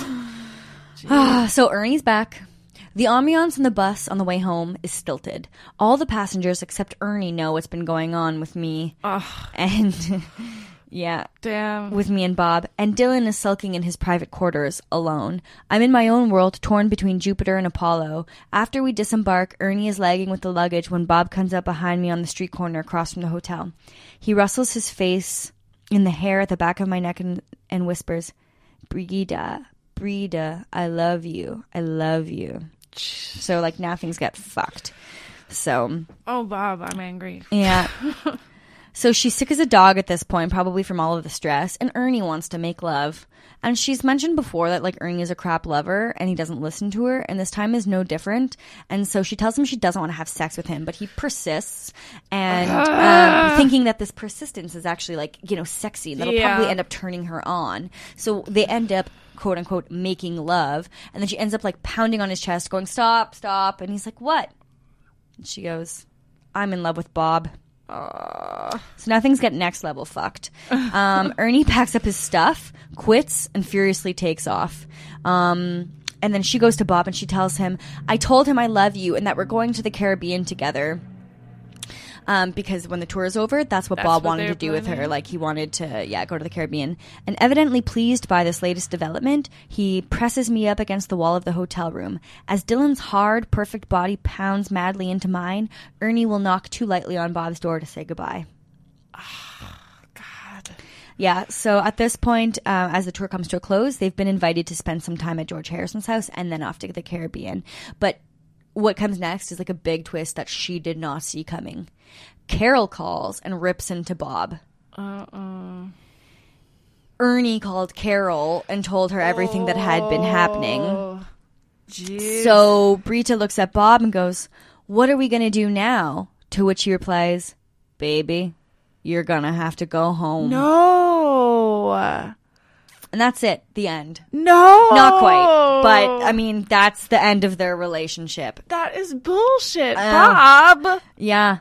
ah, so Ernie's back. The ambiance in the bus on the way home is stilted. All the passengers except Ernie know what's been going on with me. Ugh. And, yeah. Damn. With me and Bob. And Dylan is sulking in his private quarters, alone. I'm in my own world, torn between Jupiter and Apollo. After we disembark, Ernie is lagging with the luggage when Bob comes up behind me on the street corner across from the hotel. He rustles his face... in the hair at the back of my neck and, and whispers, Brida, Brida, I love you. I love you. So, like, now things get fucked. So. Oh, Bob, I'm angry. Yeah. So she's sick as a dog at this point, probably from all of the stress, and Ernie wants to make love. And she's mentioned before that, like, Ernie is a crap lover, and he doesn't listen to her, and this time is no different. And so she tells him she doesn't want to have sex with him, but he persists, and um, thinking that this persistence is actually, like, you know, sexy, and that'll Yeah. probably end up turning her on. So they end up, quote unquote, making love, and then she ends up, like, pounding on his chest, going, stop, stop, and he's like, what? And she goes, I'm in love with Bob. Uh, So now things get next level fucked. Um, Ernie packs up his stuff, quits, and furiously takes off. Um, and then she goes to Bob and she tells him, I told him I love you and that we're going to the Caribbean together. Um, because when the tour is over, that's what That's Bob what wanted they to do were with her. planning? Like, he wanted to, yeah, go to the Caribbean. And evidently pleased by this latest development, he presses me up against the wall of the hotel room. As Dylan's hard, perfect body pounds madly into mine, Ernie will knock too lightly on Bob's door to say goodbye. oh, God. Yeah, so at this point, uh, as the tour comes to a close, they've been invited to spend some time at George Harrison's house and then off to the Caribbean. But what comes next is like a big twist that she did not see coming. Carol calls and rips into Bob. Uh-uh. Ernie called Carol and told her everything that had been happening. Jeez. So Brita looks at Bob and goes, what are we going to do now? To which he replies, baby, you're going to have to go home. No. And that's it. The end. No. Not quite. But, I mean, that's the end of their relationship. That is bullshit, Uh, Bob. Yeah.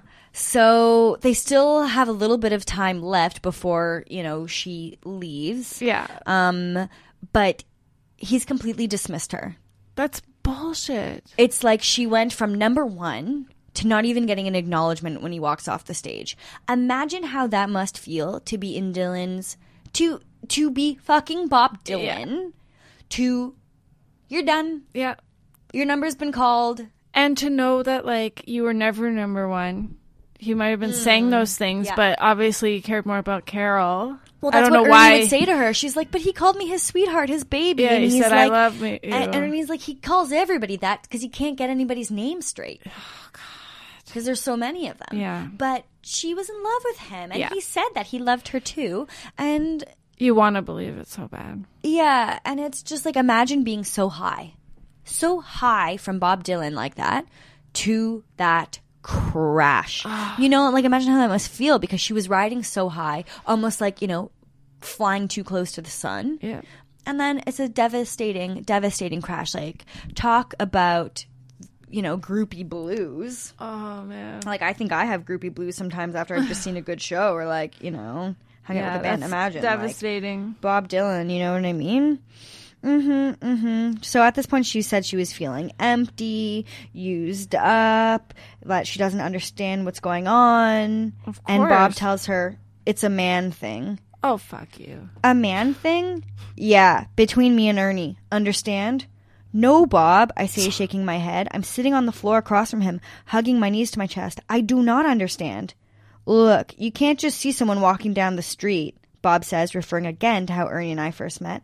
So they still have a little bit of time left before, you know, she leaves. Yeah. Um, but he's completely dismissed her. That's bullshit. It's like she went from number one to not even getting an acknowledgement when he walks off the stage. Imagine how that must feel to be in Dylan's, to to be fucking Bob Dylan, yeah. to, you're done. Yeah. Your number's been called. And to know that, like, you were never number one. He might have been mm. saying those things, yeah. but obviously he cared more about Carol. Well, that's I don't what know Ernie why. would say to her. She's like, but he called me his sweetheart, his baby. Yeah, and he he's said, like, I love me. And, and Ernie's like, he calls everybody that because he can't get anybody's name straight. Oh, God. Because there's so many of them. Yeah. But she was in love with him. And yeah. he said that he loved her too. And you want to believe it so bad. Yeah. And it's just like, imagine being so high. So high from Bob Dylan like that to that crash. You know, like imagine how that must feel because she was riding so high, almost like, you know, flying too close to the sun. Yeah. And then it's a devastating, devastating crash. Like, talk about, you know, groupie blues. Oh, man. Like, I think I have groupie blues sometimes after I've just seen a good show or, like, you know, hang yeah, out with the band. that's Imagine. devastating. Like, Bob Dylan, you know what I mean? Mm-hmm, mm-hmm. So at this point, she said she was feeling empty, used up, that she doesn't understand what's going on. Of course. And Bob tells her it's a man thing. Oh, fuck you. A man thing? Yeah, between me and Ernie. Understand? No, Bob, I say, shaking my head. I'm sitting on the floor across from him, hugging my knees to my chest. I do not understand. Look, you can't just see someone walking down the street, Bob says, referring again to how Ernie and I first met.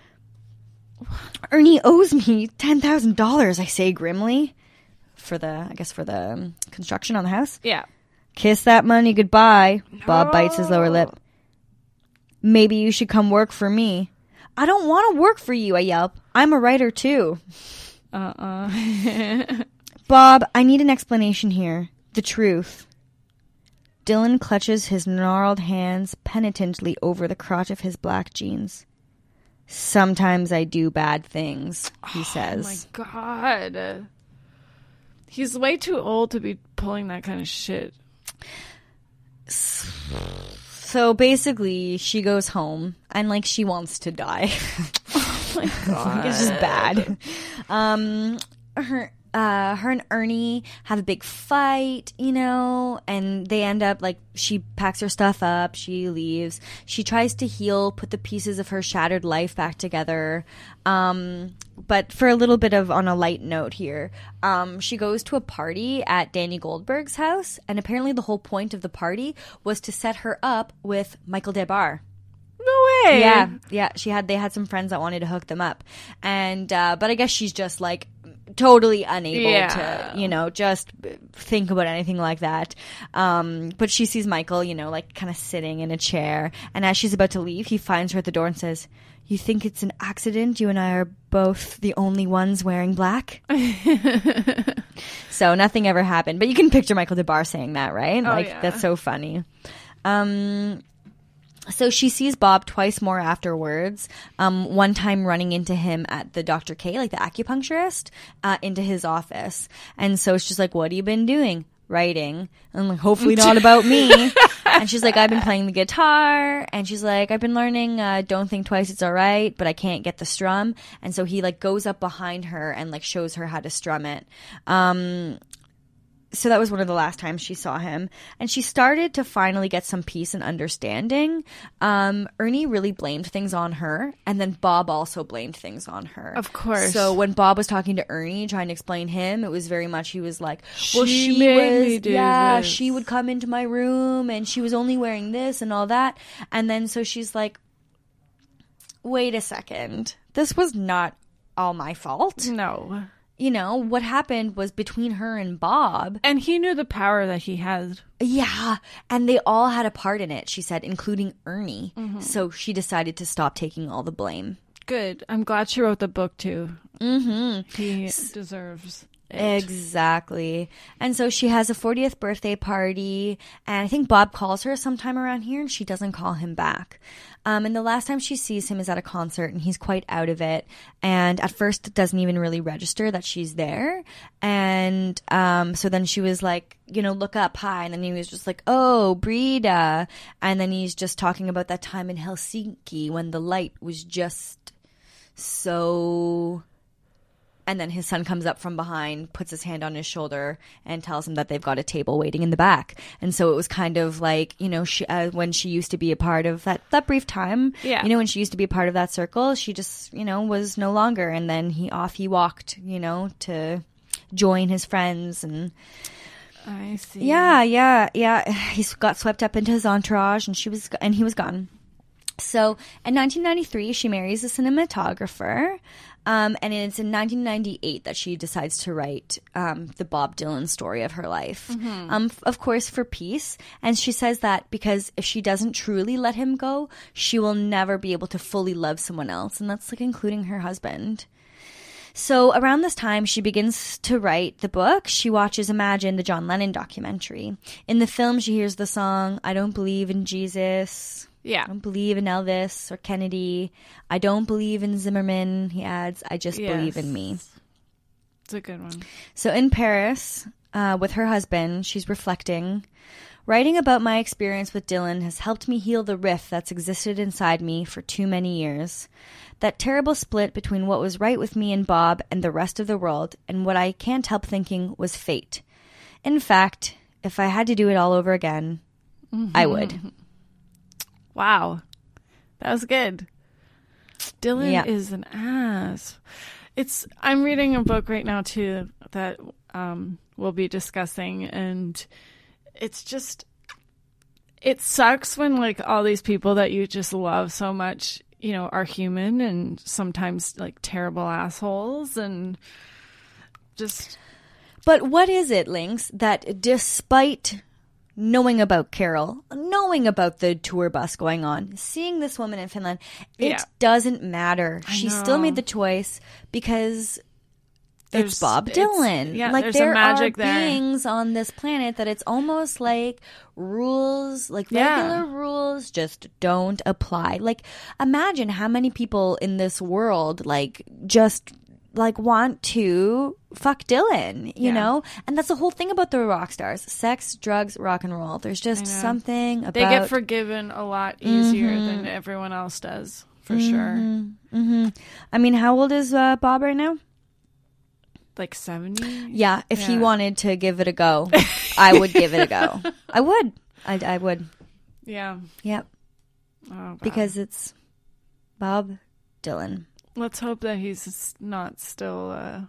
Ernie owes me ten thousand dollars, I say grimly. For the, I guess for the um, construction on the house? Yeah. Kiss that money goodbye. No. Bob bites his lower lip. Maybe you should come work for me. I don't want to work for you, I yelp. I'm a writer too. Uh-uh. Bob, I need an explanation here. The truth. Dylan clutches his gnarled hands penitently over the crotch of his black jeans. Sometimes I do bad things, he says. Oh, my God. He's way too old to be pulling that kind of shit. So basically, she goes home, and, like, she wants to die. Oh, my God. It's just bad. Um, her... Uh, her and Ernie have a big fight, you know, and they end up, like, she packs her stuff up, she leaves, she tries to heal, put the pieces of her shattered life back together, um, but for a little bit of, on a light note here, um, she goes to a party at Danny Goldberg's house, and apparently the whole point of the party was to set her up with Michael DeBar. No way. Yeah, yeah, she had, they had some friends that wanted to hook them up, and, uh, but I guess she's just, like, totally unable yeah. to, you know, just think about anything like that. Um, but she sees Michael, you know, like kind of sitting in a chair. And as she's about to leave, he finds her at the door and says, you think it's an accident? You and I are both the only ones wearing black? So nothing ever happened. But you can picture Michael DeBar saying that, right? Oh, like, yeah. That's so funny. Um... So she sees Bob twice more afterwards, um, one time running into him at the Doctor K, like the acupuncturist, uh, into his office. And so she's like, what have you been doing? Writing. And I'm like, hopefully not about me. And she's like, I've been playing the guitar. And she's like, I've been learning uh, Don't Think Twice, It's All Right, but I can't get the strum. And so he like goes up behind her and like shows her how to strum it. Um... So that was one of the last times she saw him. And she started to finally get some peace and understanding. Um, Ernie really blamed things on her. And then Bob also blamed things on her. Of course. So when Bob was talking to Ernie, trying to explain him, it was very much, he was like, well, she, she made was, me do yeah, this. she would come into my room and she was only wearing this and all that. And then so she's like, wait a second. This was not all my fault. No. You know, what happened was between her and Bob. And he knew the power that he had. Yeah. And they all had a part in it, she said, including Ernie. Mm-hmm. So she decided to stop taking all the blame. Good. I'm glad she wrote the book, too. Mm-hmm. He deserves. it. Exactly. And so she has a fortieth birthday party, and I think Bob calls her sometime around here, and she doesn't call him back. Um, and the last time she sees him is at a concert, and he's quite out of it. And at first, it doesn't even really register that she's there. And um, so then she was like, you know, look up high. And then he was just like, oh, Brita. And then he's just talking about that time in Helsinki when the light was just so... And then his son comes up from behind, puts his hand on his shoulder, and tells him that they've got a table waiting in the back. And so it was kind of like, you know, she, uh, when she used to be a part of that, that brief time, yeah. you know, when she used to be a part of that circle, she just, you know, was no longer. And then he off he walked, you know, to join his friends. And I see. yeah, yeah, yeah. He got swept up into his entourage, and she was, and he was gone. So in nineteen ninety-three, she marries a cinematographer. Um, and it's in nineteen ninety-eight that she decides to write um, the Bob Dylan story of her life, mm-hmm. um, f- of course, for peace. And she says that because if she doesn't truly let him go, she will never be able to fully love someone else. And that's like including her husband. So around this time, she begins to write the book. She watches Imagine, the John Lennon documentary. In the film, she hears the song, I Don't Believe in Jesus. Yeah. I don't believe in Elvis or Kennedy. I don't believe in Zimmerman, he adds. I just yes. believe in me. It's a good one. So in Paris, uh, with her husband, she's reflecting. Writing about my experience with Dylan has helped me heal the rift that's existed inside me for too many years. That terrible split between what was right with me and Bob and the rest of the world, and what I can't help thinking was fate. In fact, if I had to do it all over again, mm-hmm. I would. Wow. That was good. Dylan yeah. is an ass. It's I'm reading a book right now too that um we'll be discussing, and it's just it sucks when like all these people that you just love so much, you know, are human and sometimes like terrible assholes and just But what is it, Lynx, that despite knowing about Carol, knowing about the tour bus going on, seeing this woman in Finland, it yeah. doesn't matter. I She know. still made the choice because There's, it's Bob it's, Dylan. Yeah, like there's there a magic are there. beings on this planet that it's almost like rules, like Yeah. regular rules just don't apply. Like imagine how many people in this world like just like want to fuck Dylan, you Yeah. know? And that's the whole thing about the rock stars. Sex, drugs, rock and roll. There's just something about... They get forgiven a lot easier mm-hmm. than everyone else does, for mm-hmm. sure. Mm-hmm. I mean, how old is uh, Bob right now? Like seventy? Yeah, if yeah. he wanted to give it a go, I would give it a go. I would. I, I would. Yeah. Yep. Oh, God. Because it's Bob Dylan. Let's hope that he's not still uh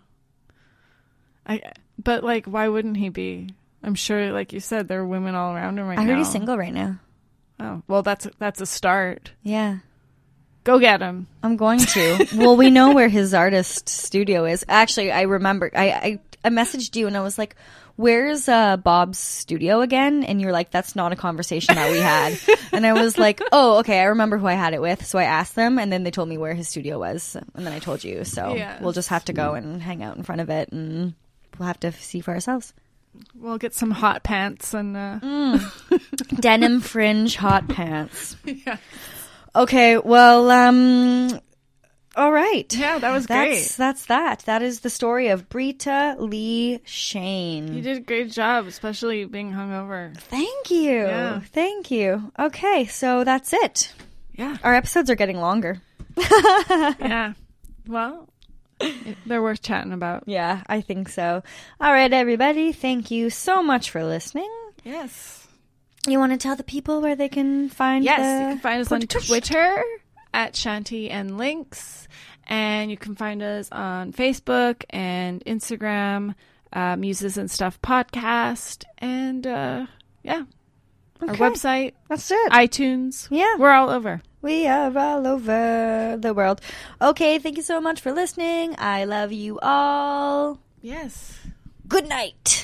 I but like why wouldn't he be? I'm sure, like you said, there are women all around him right now. I heard he's single right now. Oh, well that's that's a start. Yeah. Go get him. I'm going to. Well, we know where his artist studio is. Actually, I remember I I, I messaged you and I was like, where's uh, Bob's studio again? And you're like, that's not a conversation that we had. And I was like, oh, okay, I remember who I had it with. So I asked them, and then they told me where his studio was. And then I told you. So yes. we'll just have to go and hang out in front of it, and we'll have to see for ourselves. We'll get some hot pants and uh mm. denim fringe hot pants. Yeah. Okay, well, um... all right. Yeah, that was that's, great. That's that. That is the story of Brita Lee Shane. You did a great job, especially being hungover. Thank you. Yeah. Thank you. Okay, so that's it. Yeah. Our episodes are getting longer. Yeah. Well, they're worth chatting about. Yeah, I think so. All right, everybody. Thank you so much for listening. Yes. You want to tell the people where they can find Yes, the... you can find us on Twitter at Shanty and Links, and you can find us on Facebook and Instagram, uh, Muses and Stuff Podcast, and uh, yeah, okay. our website. That's it. iTunes. Yeah. We're all over. We are all over the world. Okay, thank you so much for listening. I love you all. Yes. Good night.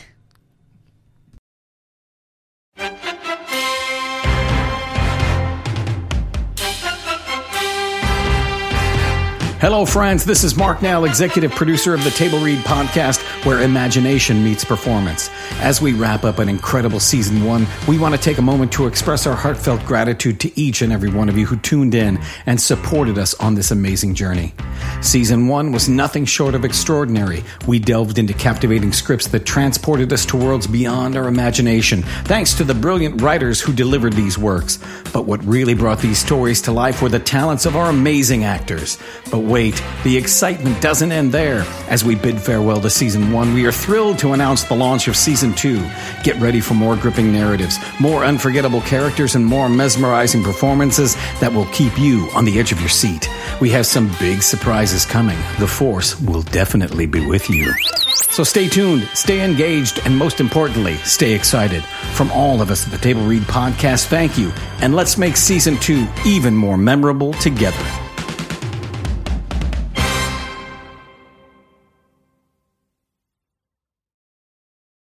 Hello, friends. This is Mark Nell, executive producer of the Table Read podcast, where imagination meets performance. As we wrap up an incredible season one, we want to take a moment to express our heartfelt gratitude to each and every one of you who tuned in and supported us on this amazing journey. Season one was nothing short of extraordinary. We delved into captivating scripts that transported us to worlds beyond our imagination, thanks to the brilliant writers who delivered these works. But what really brought these stories to life were the talents of our amazing actors. But wait, the excitement doesn't end there. As we bid farewell to season one, we are thrilled to announce the launch of season two. Get ready for more gripping narratives, more unforgettable characters, and more mesmerizing performances that will keep you on the edge of your seat. We have some big surprises coming. The Force will definitely be with you. So stay tuned, stay engaged, and most importantly, stay excited. From all of us at the Table Read podcast, thank you, and let's make season two even more memorable together.